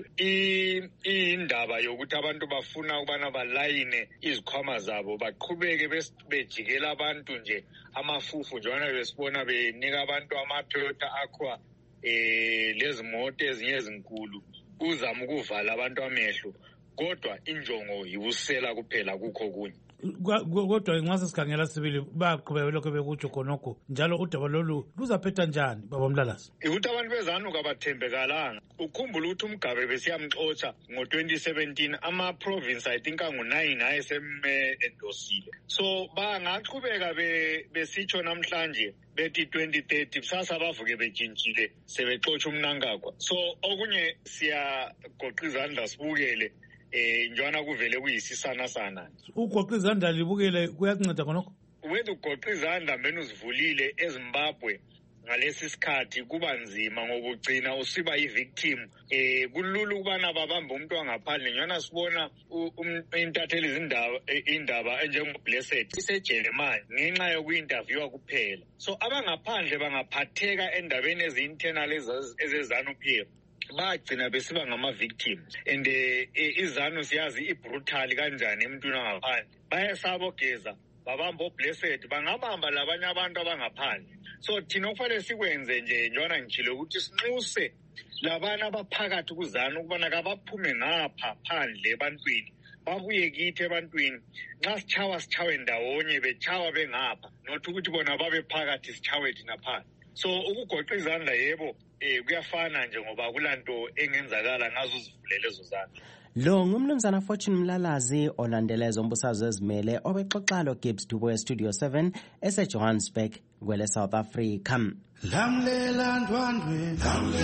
Indaba yokuthi abantu bafuna ukubana balayine izikhwama zabo baqhubeke bejikela abantu nje amafufu njengana besibona benika abantu amaToyota Aqua lezimoto ezinye ezinkulu uzama ukuvala abantu amehlo, kodwa injongo yikusela kuphela kukho kunye.
Kodwa nxa sesikhangela sibili baqhubeka lokho bekutsho khonokho njalo udaba lolu luzaphetha njani baba Mlalazi?
Ukuthi abantu bezanu kabathembekalanga. Ukhumbula ukuthi uMgabe besiyamxotsha ngo-2017 ama-province I think angu-9 ayeseme-endosile. So bangaqhubeka besitsho namhlanje bethi 2030 kusasa bavuke bejintshile sebexotsha umnankagwa. So okunye siyagoqa izandla sibukele njwana kuvele kuyisisana sana.
Ugoqa izandla libukele kuyakunceda khonokho?
Wethu ugoqa izandla mbeni uzivulile eZimbabwe ngalesi sikhathi kuba nzima ngoba ugcina usiba i-victim. Kulula ukubana babambe umuntu wangaphandle njwana sibona intatheli indaba enjengo-Blessed iseJeremane ngenxa yoku-interviewa kuphela. So abangaphandle bangaphatheka endabeni ezi-internal ezeZANU-PF bagcina besiba ngama-victims. And iZANU siyazi i-brutal kanjani emntwini wangaphandle. Bayasabogeza babamba o-Blessed bangabamba labanye abantu abangaphandle. So thina kufanele sikwenze nje njwana ngitshile ukuthi sinxuse labana abaphakathi kuZANU ukubana kabaphume ngapha phandle ebantwini babuye kithi ebantwini. Nxa sitshawe ndawonye betshawa bengapha, not ukuthi bona babe phakathi sitshawe thina phandle. So ukugoqa izandla yebo kuyafana nje ngoba kulanto engenzakala ngazo zivulele lezo zandla.
Lo ngumnumzana Fortune Mlalazi olandela ezombusazwe ezimele obexoxa loGibbs Dubo eStudio 7 eseJohannesburg kwele South Africa.
Lamlela ndwandwe,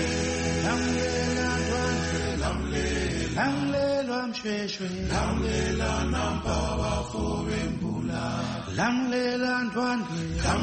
lamlela ndwandwe, lamlela mshweshwe, lamlela namba bafo bembula, lamlela ndwandwe,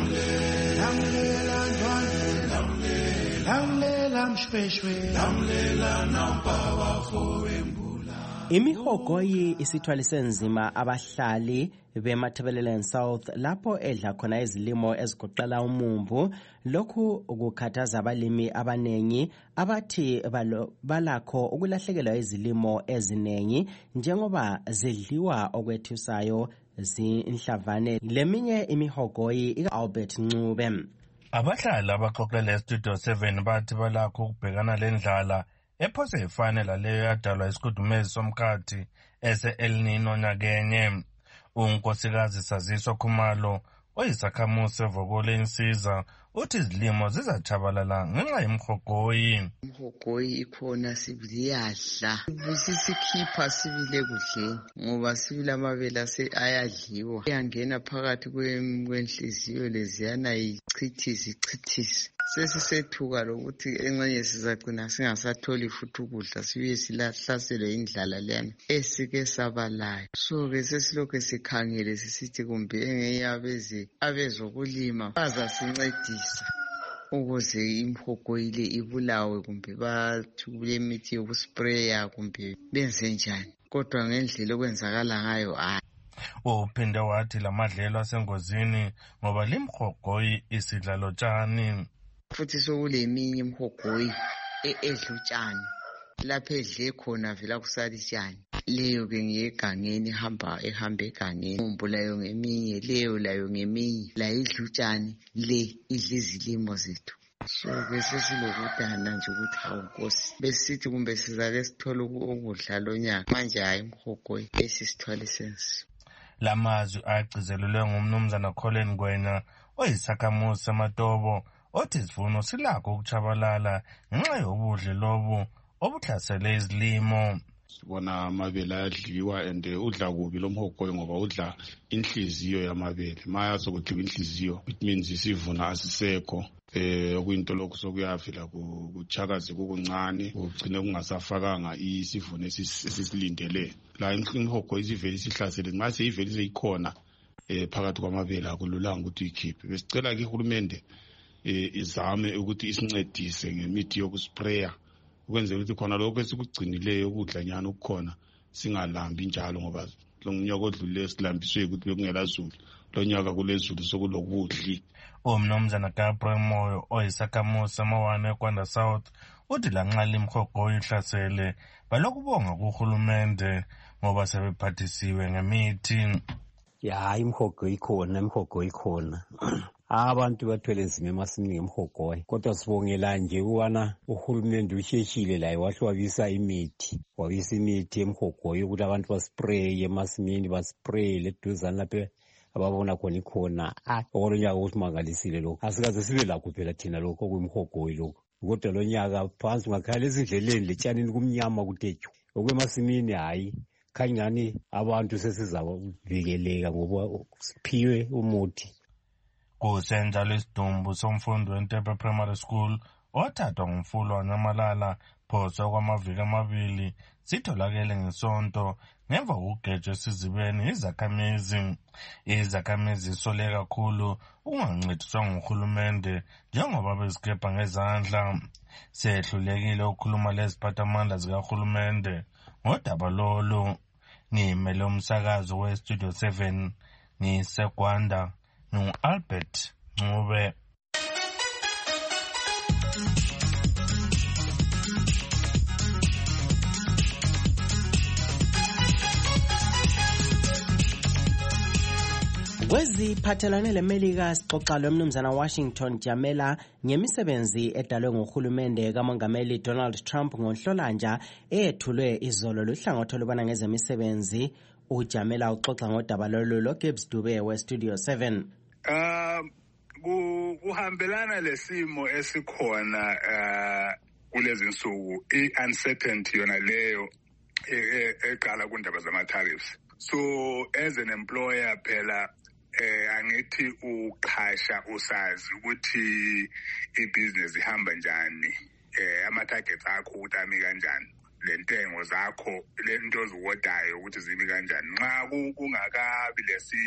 lamlela ndwandwe, lamlela mshweshwe, lamlela namba bafo bembula.
Imihogoyi isithwalise nzima abahlali beMatabeleland South lapho edla khona izilimo ezigoqela umumbu. Lokhu kukhathaza abalimi abanengi abathi balakho ukulahlekelwa izilimo ezinengi njengoba zidliwa okwethusayo zinhlavane. Leminye imihogoyi ika-Albert Ncube.
Abahlali abaxoxele eStudio 7 bathi balakho ukubhekana lendlala ephose ifane laleyo yadalwa isikudumezi somkhathi ese-El Nino nyakenye. Unkosikazi Saziso Khumalo oyisakhamuzi evokole insiza uthi izilimo zizatshabalala ngenxa yemhogoyi.
Imhogoyi ikhona sibili yadla sisikhipha sibile kudleni ngoba sibili amabele ayadliwa iyangena phakathi kwenhliziyo leziyana ichithisi. Sesisethuka lokuthi engxenye sizacina singasatholi futhi ukudla sibuye sihlaselwe indlala leyana esike sabalayo. So-ke sesilokhu sikhangele sisithi kumbe engeyabeze abezokulima bazasincedisa ukuze imhogoyi le ibulawe kumbe bathi kulemithi yokuspreya kumbe benze njani, kodwa ngendlela okwenzakala ngayo hayi.
Uphinde wathi lamadlelo asengozini ngoba limhogoyi isidla lotshani.
futhi sokuleminye imhogoyi edla utshani lapho edle khona vela kusala itshani. Leyo-ke ngiyegangeni ehamba egangeni. Umbu layo ngeminye, leyo layo ngeminye, la idla utshani, le idla izilimo zethu. So bese silokudana nje ukuthi hawu Nkosi, besithi kumbe sizake sithole ukudla lo nyaka, manje hayi imhogoyi esisithwale sensi.
Lamazwi agcizelelwe ngumnumzana Colin Ngwenya oyisakhamuzi seMatobo othi isivuno silakho ukuchabalala ngenxa yobudle lobu obuhlasele izilimo.
Sibona amabele ayadliwa and udla kubi lo mhogoyi ngoba udla inhliziyo yamabele. Maya sokudliwa inhliziyo, it means isivuno asisekho. Okuyinto lokho sokuyavela kuchakaze kukuncane ugcine kungasafakanga isivuno esisilindele. La imhogoyi isivele isihlasele mase ivele seyikhona phakathi kwamabele akululanga ukuthi ikhiphe. Besicela ke uhulumende izame ukuthi isincedise ngemithi yokuspraya ukwenzela ukuthi khona lokho esikugcinileyo ukudla nyana ukukhona singalambi njalo ngoba lo nyaka odlule silambiswe ukuthi bekungela zulu. Lo nyaka kulezulu sokulokudli.
Umnumzana Gabriel Moyo oyisakhamuzi seMawane eKwanda South uthi lanxa imhogoyi ihlasele balokubonga kuhulumende ngoba sebephathisiwe ngemithi.
Ya imhogoyi ikhona. Abantu bathwele nzima emasimini ngemhogoyi, kodwa sibongela nje ukubana uhulumende usheshile laye wahle wabisa imithi emhogoyi ukuthi abantu baspraye emasimini, baspraye leduzane lapho ababona khona okolonyaka usimangalisile lokho. Asikaze sibe lakho phela thina lokho okuyimhogoyi lokho, kodwa lo nyaka phansi ungakhala ezindleleni letshanini kumnyama kuteju. Okwemasimini hayi khanyani abantu sesizavikeleka ngoba siphiwe umuthi.
Kusenjalo isidumbu somfundi weNtepe Primary School othathwa ngumfula waNyamalala phoso kwamaviki amabili sitholakele ngesonto ngemva kokugejwa esizibeni izakhamizi isole kakhulu ukungancediswa nguhulumende njengoba bezikepha ngezandla. Sehlulekile ukukhuluma leziphathamandla zikahulumende ngodaba lolu. Ngimele umsakazo weStudio 7 ngiseGwanda Albert Ncube.
Kweziphathelane leMelika sixoxa lomnumzana Washington Jamela ngemisebenzi edalwe nguhulumende kamongameli Donald Trump ngoNhlolanja eyethulwe izolo luhlangothi olubona ngezemisebenzi. uJamela uxoxa ngodaba lolu loGibbs Dube weStudio 7.
Kuhambelana lesimo esikhona kulezi nsuku i-uncertainty yona leyo eqala kundaba zama-tariffs. So as an employer phela angithi uqhasha usazi ukuthi i-business ihamba njani, ama-targets akho ukuthi ami kanjani, lentengo zakho lento oziwodayo ukuthi zimi kanjani. Nxa kungakabi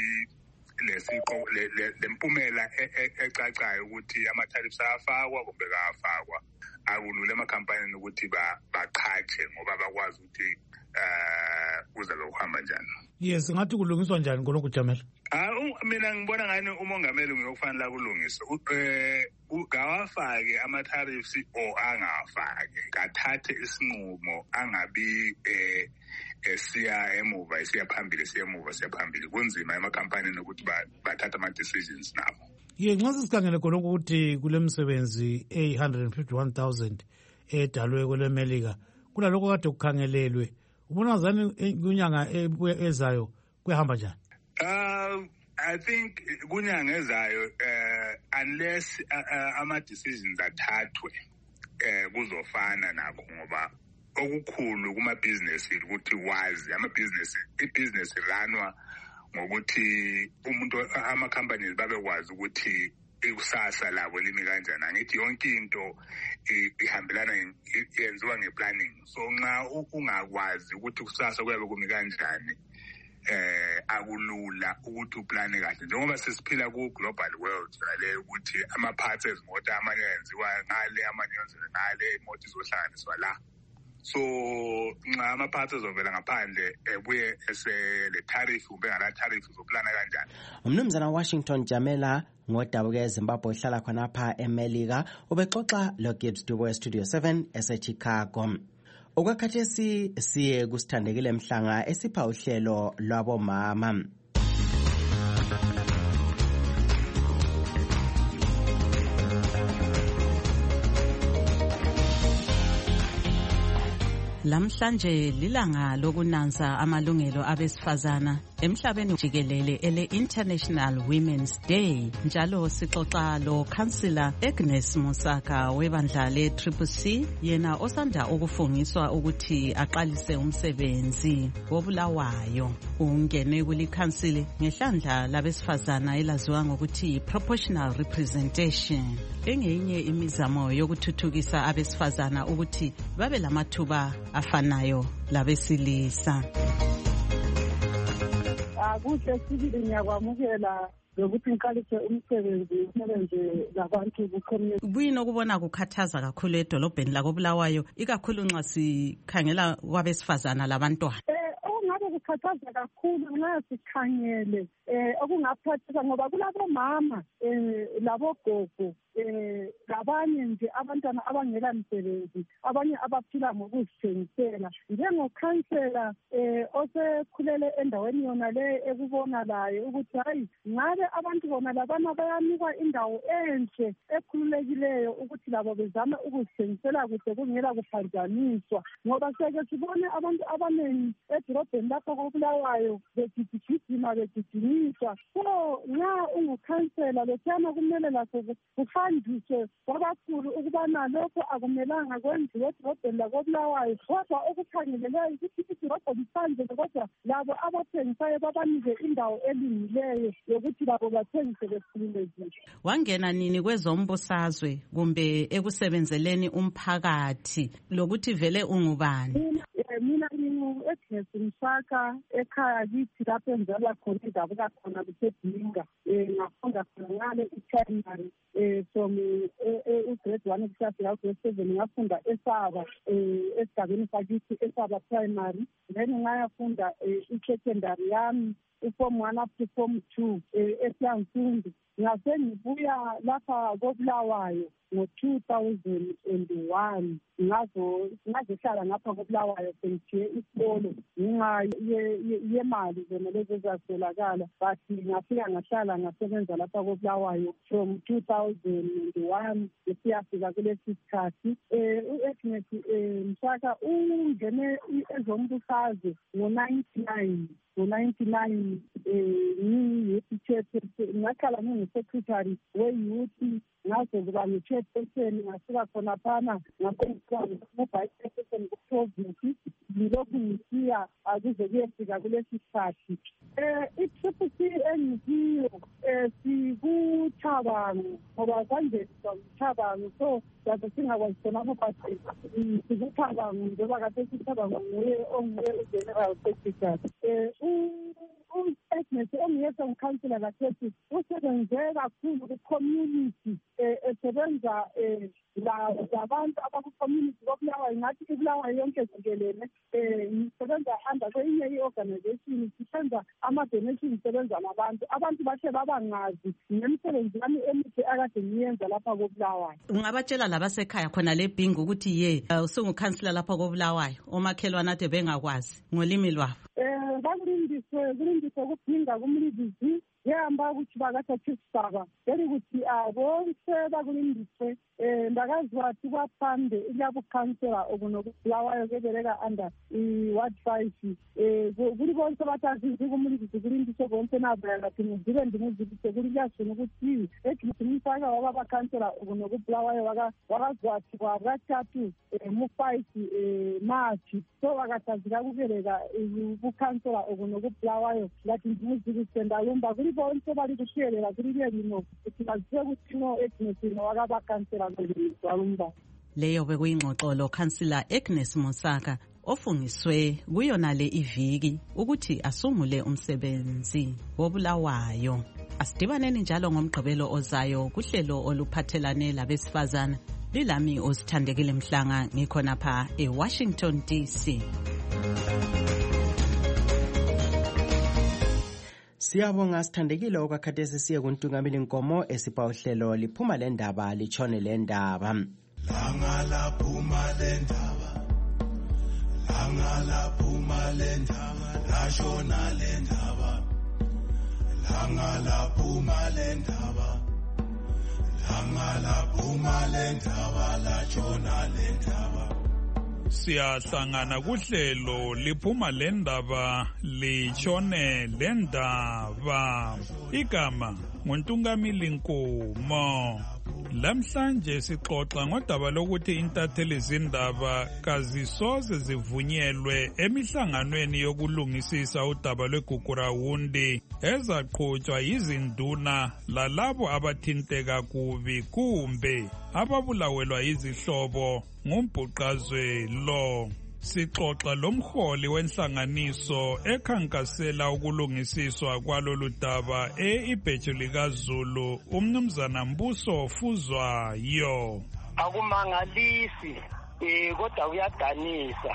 lempumela ecacayo ukuthi ama-tariffs ayafakwa kumbe kawafakwa, akulula emakhampanini ukuthi baqhatshe ngoba bakwazi ukuthi kuzabe kuhamba njani.
Yes, ngathi kulungiswa njani khona kujamela?
Mina ngibona ngani umongameli ngiyokufanele kulungisa kawafake ama-tariffs o angawafake, kathathe isinqumo, angabi siya emuva siya phambili. Kunzima emakhampanini ukuthi bathathe ama-decisions nabo.
Nxa sisikhangele khona ukuthi kule misebenzi 151,000 edalwe kweleMelika kulalokho kade kukhangelelwe, ubona zani kunyanga ezayo kuyahamba njani?
I think kunyanga ezayo unless ama-decisions athathwe kuzofana nakho, ngoba okukhulu kumabhizinesi ukuthi wazi ibhizinesi ranwa ngokuthi ama-companies babekwazi ukuthi ikusasa labo limi kanjani. Angithi yonke into ihambelana yenziwa ngeplanning. So nxa ungakwazi ukuthi kusasa kuyabe kumi kanjani, akulula ukuthi uplane kahle, njengoba sesiphila ku-global world ngale ukuthi ama-parts ezimoto amanye yenziwa ngale, amanye yenziwa ngale, imoto izohlanganiswa la. so nxa amaphathi ezovela ngaphandle ebuye esele tariff kumbe ngala tariff zoplana kanjani.
Umnumzana Washington Jamela ngodabuke eZimbabwe ohlala khonapha eMelika ubexoxa loGibbs Dubo eStudio 7 eseChicago. Okwakhathesi siye kusithandekile Mhlanga esipha uhlelo lwabomama. Lamhlanje lilanga lokunanza amalungelo abesifazana emhlabeni jikelele ele International Women's Day. Njalo sixoxa lo Councillor Agnes Musaka webandla le CCC yena osanda ukufungiswa ukuthi aqalise umsebenzi wobulawayo. Ungene kuli council ngehlandla labesifazana elaziwa ngokuthi proportional representation. Engenye imizamo yokuthuthukisa abesifazana ukuthi babe lamathuba afanayo labesilisa.
Kuhle sibili ngiyakwamukela lokuthi ngiqalise umsebenzi labantu ku-community.
Kuyini okubona kukhathaza kakhulu edolobheni lakobulawayo ikakhulu nxa sikhangela kwabesifazana labantwana?
Okungabe kukhathaza kakhulu nxa sikhangele okungaphathisa ngoba kulabomama labogogo labanye nje abantwana abangela msebenzi, abanye abaphila ngokuzithengisela. Njengokhansela osekhulele endaweni yona le ekubona layo ukuthi hayi ngabe abantu bona labana bayanikwa indawo enhle ekhululekileyo ukuthi labo bezama ukuzithengisela kuhle kungela kuphanjaniswa, ngoba seke sibone abantu abanengi edorobheni lapho kobulawayo begijigijima begijinyiswa. So nxa ungukhansela lokhuyana kumele laso kufundiswe kwabakhulu ukubana lokho akumelanga kwenziwe edorobheni lakobulawayo, kodwa okukhangeleleyo ukuthi idorobho lihlanzeke kodwa labo abathengisayo babanike indawo elungileyo yokuthi labo bathengise bekhululekile.
Wangena nini kwezombusazwe kumbe ekusebenzeleni umphakathi lokuthi vele ungubani?
Mina ngingu-Agnes Musaka ekhaya kithi lapho engizalwa khona endabuka khona kuseDinga. Ngafunda khona ngale i-primary from ugrade 1 kusafika ugrade 7 ngafunda eSaba esigabeni sakithi eSaba primary, then ngayafunda i-secondary yami uform 1 up to form 2 eSiyangsundu. Ngase ngibuya lapha kobulawayo ngo-2001 ngazohlala ngapha kobulawayo sengithiye isikolo ngenxa yemali zona lezi ezaswelakala, but ngafika ngahlala ngasebenza lapha kobulawayo from 2001 siyafika kulesi sikhathi. U-Agnes Musaka ungene ezombusazwe ngo-99 ngi-youth chairperson, ngaqala ngingu-secretary we-youth ngaze kuba ngi-chairperson, ngasuka khona phana ngasengiba ngu-vice chairperson ku-province, ngilokhu ngisiya akuze kuyefika kulesi sikhathi. I-CCC engikiyo sikuthabango ngoba kanje sikuthabango, so kade singakwazi khonapho but sikuthabango njengoba kade sithabango nguye onguye u-general secretary. U-Agnes ongiyedwa ngikhansela lakhethi usebenze kakhulu ku-community esebenza labantu abaku-community kobulawayo, ngathi ibulawayo yonke jikelele. Ngisebenza under kwenye i-organization sisenza ama-donation, sisebenza abantu bahle babangazi ngemisebenzi yami emihle akade ngiyenza lapha kobulawayo.
Ungabatshela labasekhaya khona le Bhinga ukuthi usungukhansela lapha kobulawayo omakhelwane ade bengakwazi ngolimi lwabo? Kulindiswe kubhinga kumlidisi yehamba ukuthi bakathatha isigaba beli ukuthi bonke bakulindiswe. Ndakazi wathi kwaphande ilabukhansela okunokubulawayo kebereka under i-ward 5 kuli bonke bathazizi kumlidisi kulindiswe bonke nabaya kathi ngizibe ndimuzibise kuli kuyasona ukuthi Agnes Musaka wabakhansela okunokubulawayo wakazi wathi kwabakathathu mu-5 March, so wakatazika kubereka ubukhansela okunokubulawayo ngathi ndimuzibise ndalumba kuli bonke bali kushiyelela kuli lelino ukuthi baziwe ukuthi no Agnes wakabakhansela ngolumba. Leyo bekuyingxoxo lo Councillor Agnes Musaka ofungiswe kuyona le iviki ukuthi asungule umsebenzi wobulawayo. Asidibaneni njalo ngomgqibelo ozayo kuhlelo oluphathelane labesifazana
lilami uSithandekile Mhlanga ngikhona pha eWashington DC.
Siyabonga Sithandekile okwakhathesi siye kuntungameli Nkomo esipha uhlelo liphuma le ndaba litshone le ndaba.
Langa laphuma le ndaba, langa laphuma le ndaba, lashona le ndaba, langa laphuma le ndaba, langa laphuma le ndaba, lashona le ndaba.
Siyahlangana kuhlelo liphuma le ndaba litshone le ndaba. Igama nguNtungameli Nkomo. Lamhlanje sixoxa ngodaba lokuthi intatheli zindaba kazisoze zivunyelwe emihlanganweni yokulungisisa udaba lweGugurawundi ezaqhutshwa yizinduna lalabo abathinteka kubi kumbe ababulawelwa yizihlobo ngumbhuqazwe lo. Sixoxa lomholi wenhlanganiso ekhankasela ukulungisiswa kwalolu daba eIbheju likaZulu umnumzana Mbuso Fuzwayo.
Akumangalisi kodwa kuyadanisa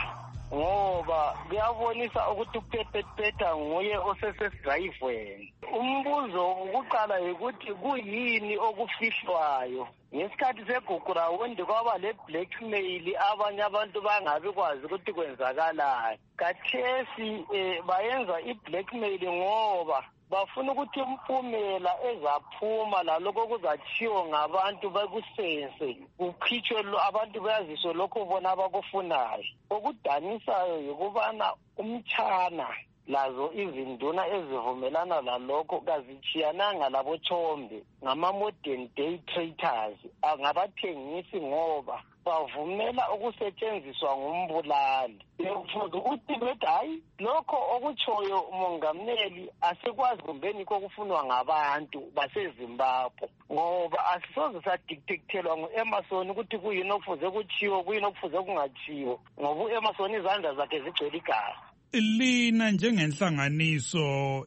ngoba kuyabonisa ukuthi uPhephetha nguye osesesdrayivweni. Umbuzo ukuqala ukuthi kuyini okufihlwayo ngesikhathi segugurawundi kwaba le blackmail abanye abantu bangabi kwazi ukuthi kwenzakalani. Kathesi bayenza i-blackmail ngoba bafuna ukuthi impumela ezaphuma lalokho kuzatshiwo ngabantu bekusense kukhitshwe abantu bayaziswe lokho bona abakufunayo. Okudanisayo yikubana umtshana lazo izinduna ezivumelana lalokho kazichiyananga labochombe ngama-modern day traitors ngabathengisi ngoba bavumela ukusetshenziswa ngumbulali. Ngifuza ukuthi bethi hayi lokho okutshoyo umongameli asikwazi kumbeni kokufunwa ngabantu baseZimbabwe ngoba asisoze sadictateelwa ngu-Emerson ukuthi kuyini okufuze kutshiwo kuyini okufuze kungatshiwo ngoba u-Emerson izandla zakhe zigcwele igazi.
Lina njengenhlanganiso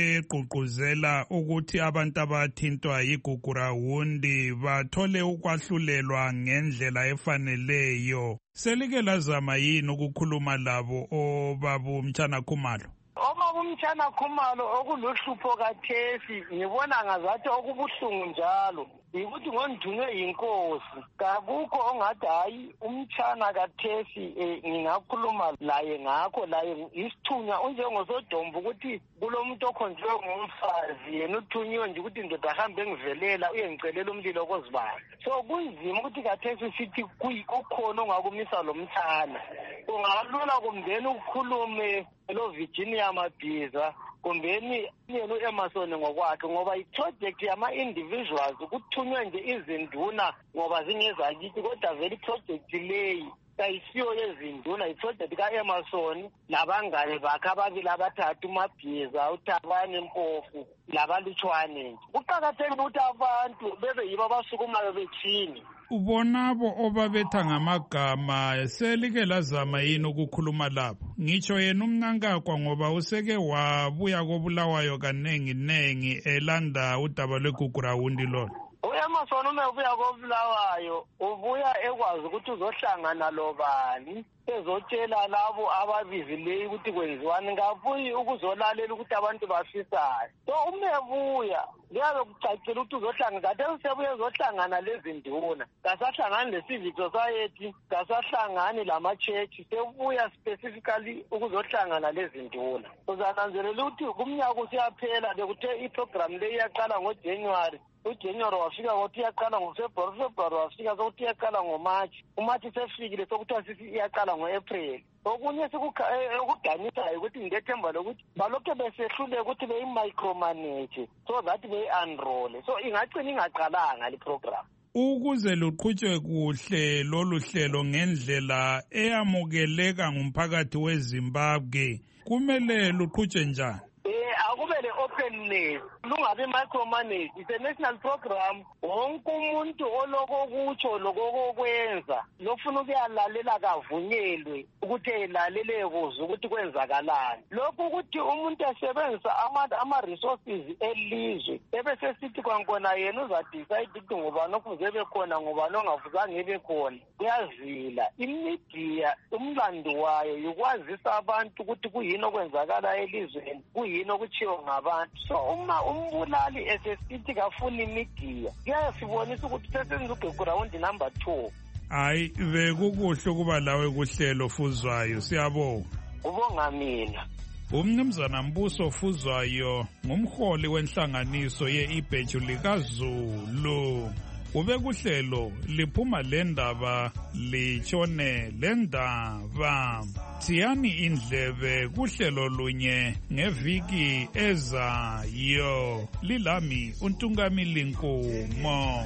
egqugquzela ukuthi abantu abathintwa yiGugurawundi bathole ukwahlulelwa ngendlela efaneleyo, selike lazama yini ukukhuluma labo obabu Mtshana Khumalo?
Obabu Mtshana Khumalo okuluhlupho kathesi ngibona ngazathi okubuhlungu njalo yikuthi ngondunywe yinkosi kakukho ongathi hayi umtshana kathesi ngingakhuluma laye ngakho laye isithunywa unjengoSodomba ukuthi kulomuntu okhonjiwe ngumfazi yena uthunyiwe nje ukuthi indoda ahambe engivelela uyengicelela umlilo kozibani. So kunzima ukuthi kathesi sithi kukhona ongakumisa lo mtshana. Kungalula kumbeni ukukhulume lo Virginia Mabhiza kumbeni yena uEmerson ngokwakhe ngoba iproject yama-individuals kuthunywe nje izinduna ngoba zingezakithi kodwa vele iproject leyi kayisiyo yezinduna iproject ka-Emerson labangane bakhe ababili abathathu uMabhiza uThabane Mpofu labalutshwane nje. Kuqakathekile ukuthi abantu bebe yibo abasukumayo bethini.
Ubonabo obabetha ngamagama selike lazama yini ukukhuluma labo? Ngitsho yena uMnankagwa ngoba useke wabuya koBulawayo kanengi elanda udaba lweGugurawundi lona.
uEmerson ubuya koBulawayo ubuya ekwazi ukuthi uzohlangana lobani ezotshela labo ababizileyo ukuthi kwenziwani ngabuyi ukuzolalela ukuthi abantu bafisayo. So umebuya kuyabe kucacile ukuthi uzohlangana kathesi sebuye ezohlangana lezinduna kasahlangani le-civic society kasahlangani lama-church sebuya specifically ukuzohlangana lezinduna. Uzananzelela ukuthi kumnyaka usiyaphela bekuthe iprogram leyi iyaqala ngoJanuary uJanuary wafika ukuthi iyaqala ngoFebruary, uFebruary wafika sokuthi iyaqala ngoMarch, uMarch sefikile sokuthiwa sisi iyaqala ngo-April. Okunye sekudanisa ukuthi ngethemba lokuthi balokho besehluleka ukuthi beyi-micromanage so that beyi-unroll. So ingagcina ingaqalanga li-program.
Ukuze luqhutshwe kuhle lolu hlelo ngendlela eyamukeleka ngumphakathi weZimbabwe kumele luqhutshwe njani?
Akube le-open nameless, lungabi micromanage. It's a national program. Wonke umuntu oloko kutsho lokho kwenza lofuna ukuyalalela kavunyelwe ukuthi elalele kuze ukuthi kwenzakalani. Lokho ukuthi umuntu asebenzisa ama-resources elizwe ebese sithi kwankona yena uzadecide ukuthi ngubani okuze bekhona ngubani ongavuzanga ebekhona. Kuyazila imidiya umlando wayo yokwazisa abantu ukuthi kuyini okwenzakala elizweni, kuyini okutshiwo ngabantu. So uma umbulali esesithi kafuni imidiya kuyasibonisa ukuthi sesenza uground number 2.
Hayi bekukuhle kuba lawe kuhlelo Fuzwayo, siyabonga.
Ubonga mina.
Umnumzana Mbuso Fuzwayo ngumholi wenhlanganiso ye-Ibheju likaZulu. Ube kuhlelo liphuma lendaba litshone lendaba. Siyani indlebe kuhlelo lunye ngeviki ezayo. Lilami uNtungamili Nkomo.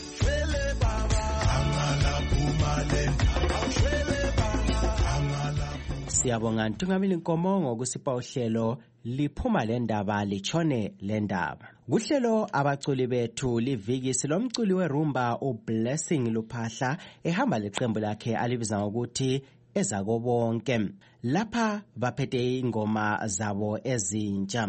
Siyabonga Ntungamili Nkomo ngokusipha uhlelo liphuma lendaba litshone lendaba. Kuhlelo abaculi bethu liviki silomculi werumba uBlessing Luphahla ehamba leqembu lakhe alibiza ngokuthi ezako bonke. Lapha baphethe ingoma zabo ezintsha.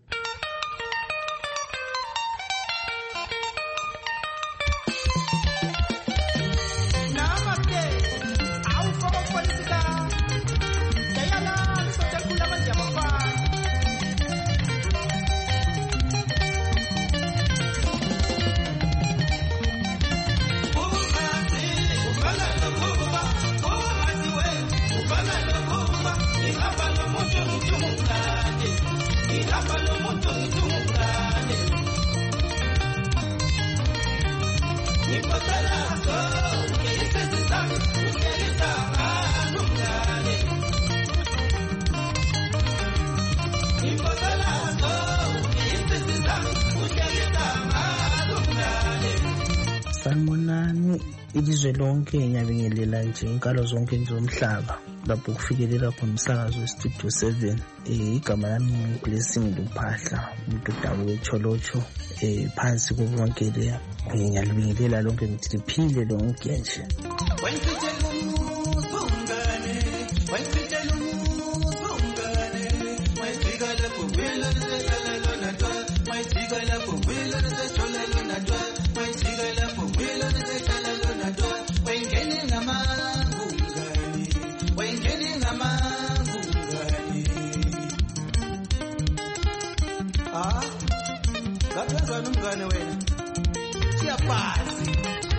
Sanibonani ilizwe lonke ngiyabingelela nje inkalo zonke zomhlaba lapho kufikelela khona umsakazo weStudio 7. Igama lami ngiBlessing Luphahla, umuntu dawo eCholocho phansi konke le. Ngiyalibingelela lonke ngithi liphile lonke nje.
Umngane wena siyabazi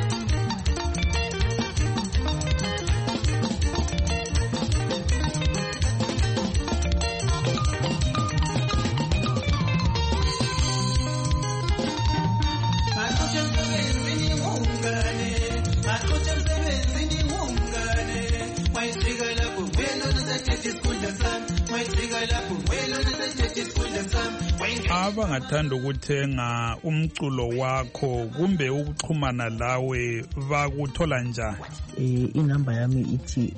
abangathanda ukuthenga umculo wakho kumbe ukuxhumana lawe bakuthola njani?
Inamba yami ithi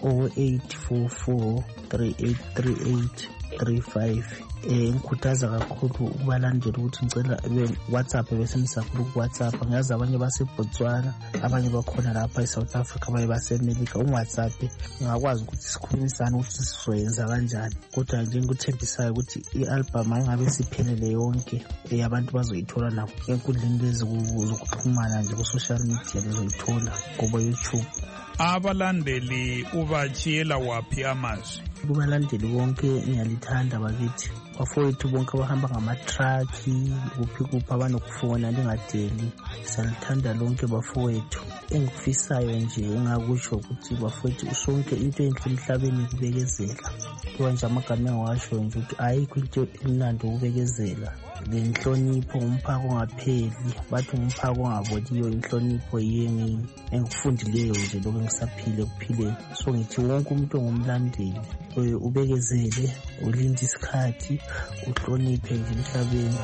0844383835. Ngikhuthaza kakhulu ukubalandela ukuthi ngicela WhatsApp bese nisakhulu ku WhatsApp. Ngiyazi abanye baseBotswana, abanye bakhona lapha eSouth Africa, abanye baseMelika. WhatsApp ngakwazi ukuthi sikhulumisane ukuthi sizoyenza kanjani. Kodwa nje ngikuthembisayo ukuthi i-album ayingabe siphelele yonke, abantu bazoyithola nabo enkundleni lezi zokuxhumana nje ku-social media bezoyithola ngoba YouTube.
Abalandeli ubachiyela waphi amazwi?
Kubalandeli bonke ngiyalithanda bakithi, bafowethu bonke abahamba ngamatraki kuphikupha abanokufona lingadeli. Salithanda lonke bafowethu. Engikufisayo nje engakusho ukuthi bafowethu sonke into enhle emhlabeni kubekezela. Kuba nje amagama engawasho nje ukuthi ayikho into emnandi ukubekezela. Le nhlonipho umphako ongapheli, bathi umphako ongaboliyo inhlonipho yini engikufundileyo nje lokho ngisaphile kuphileni. So ngithi wonke umuntu ongumlandeli ubekezele, ulinde isikhathi, uhloniphe nje emhlabeni.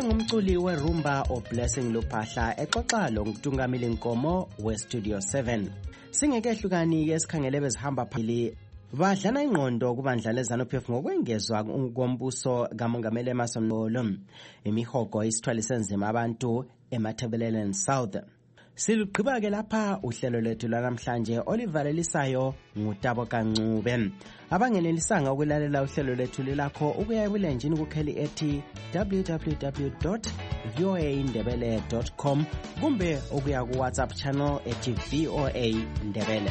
ngumculi werumba uBlessing Luphahla exoxa lo ngutungameli Nkomo weStudio 7. Singekehlukani yesikhangele bezihamba phambili badlana ingqondo kubandla leZANU-PF ngokwengezwa kombuso kaMongameli Emmerson Mnangagwa. Imihogo isithwalise nzima abantu eMatabeleland South. Silugqiba-ke lapha uhlelo lwethu lwanamhlanje olivalelisayo ngutabo kancube. Abangenelisanga ukulalela uhlelo lwethu lilakho ukuya ebulenjini kukheli ethi www.voaindebele.com kumbe ukuya ku WhatsApp channel ethi VOA Ndebele.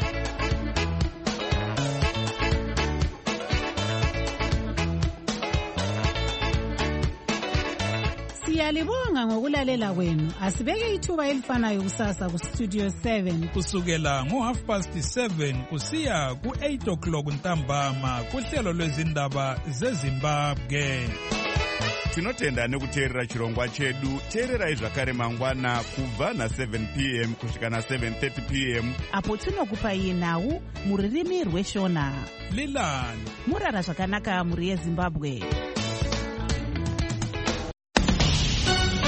Siyalibonga ngokulalela kwenu. Asibeke ithuba elifanayo kusasa ku Studio 7
kusukela ngo7:30 kusiya ku8 ntambama kuhlelo lwezindaba zeZimbabwe.
Tinotenda nekuteerera chirongwa chedu. Teererai zvakare mangwana kubva na7 p.m. kusvika na7:30 p.m.
apo tinokupai nhau muririmi rweshona.
Lilani
murara zvakanaka muri yeZimbabwe.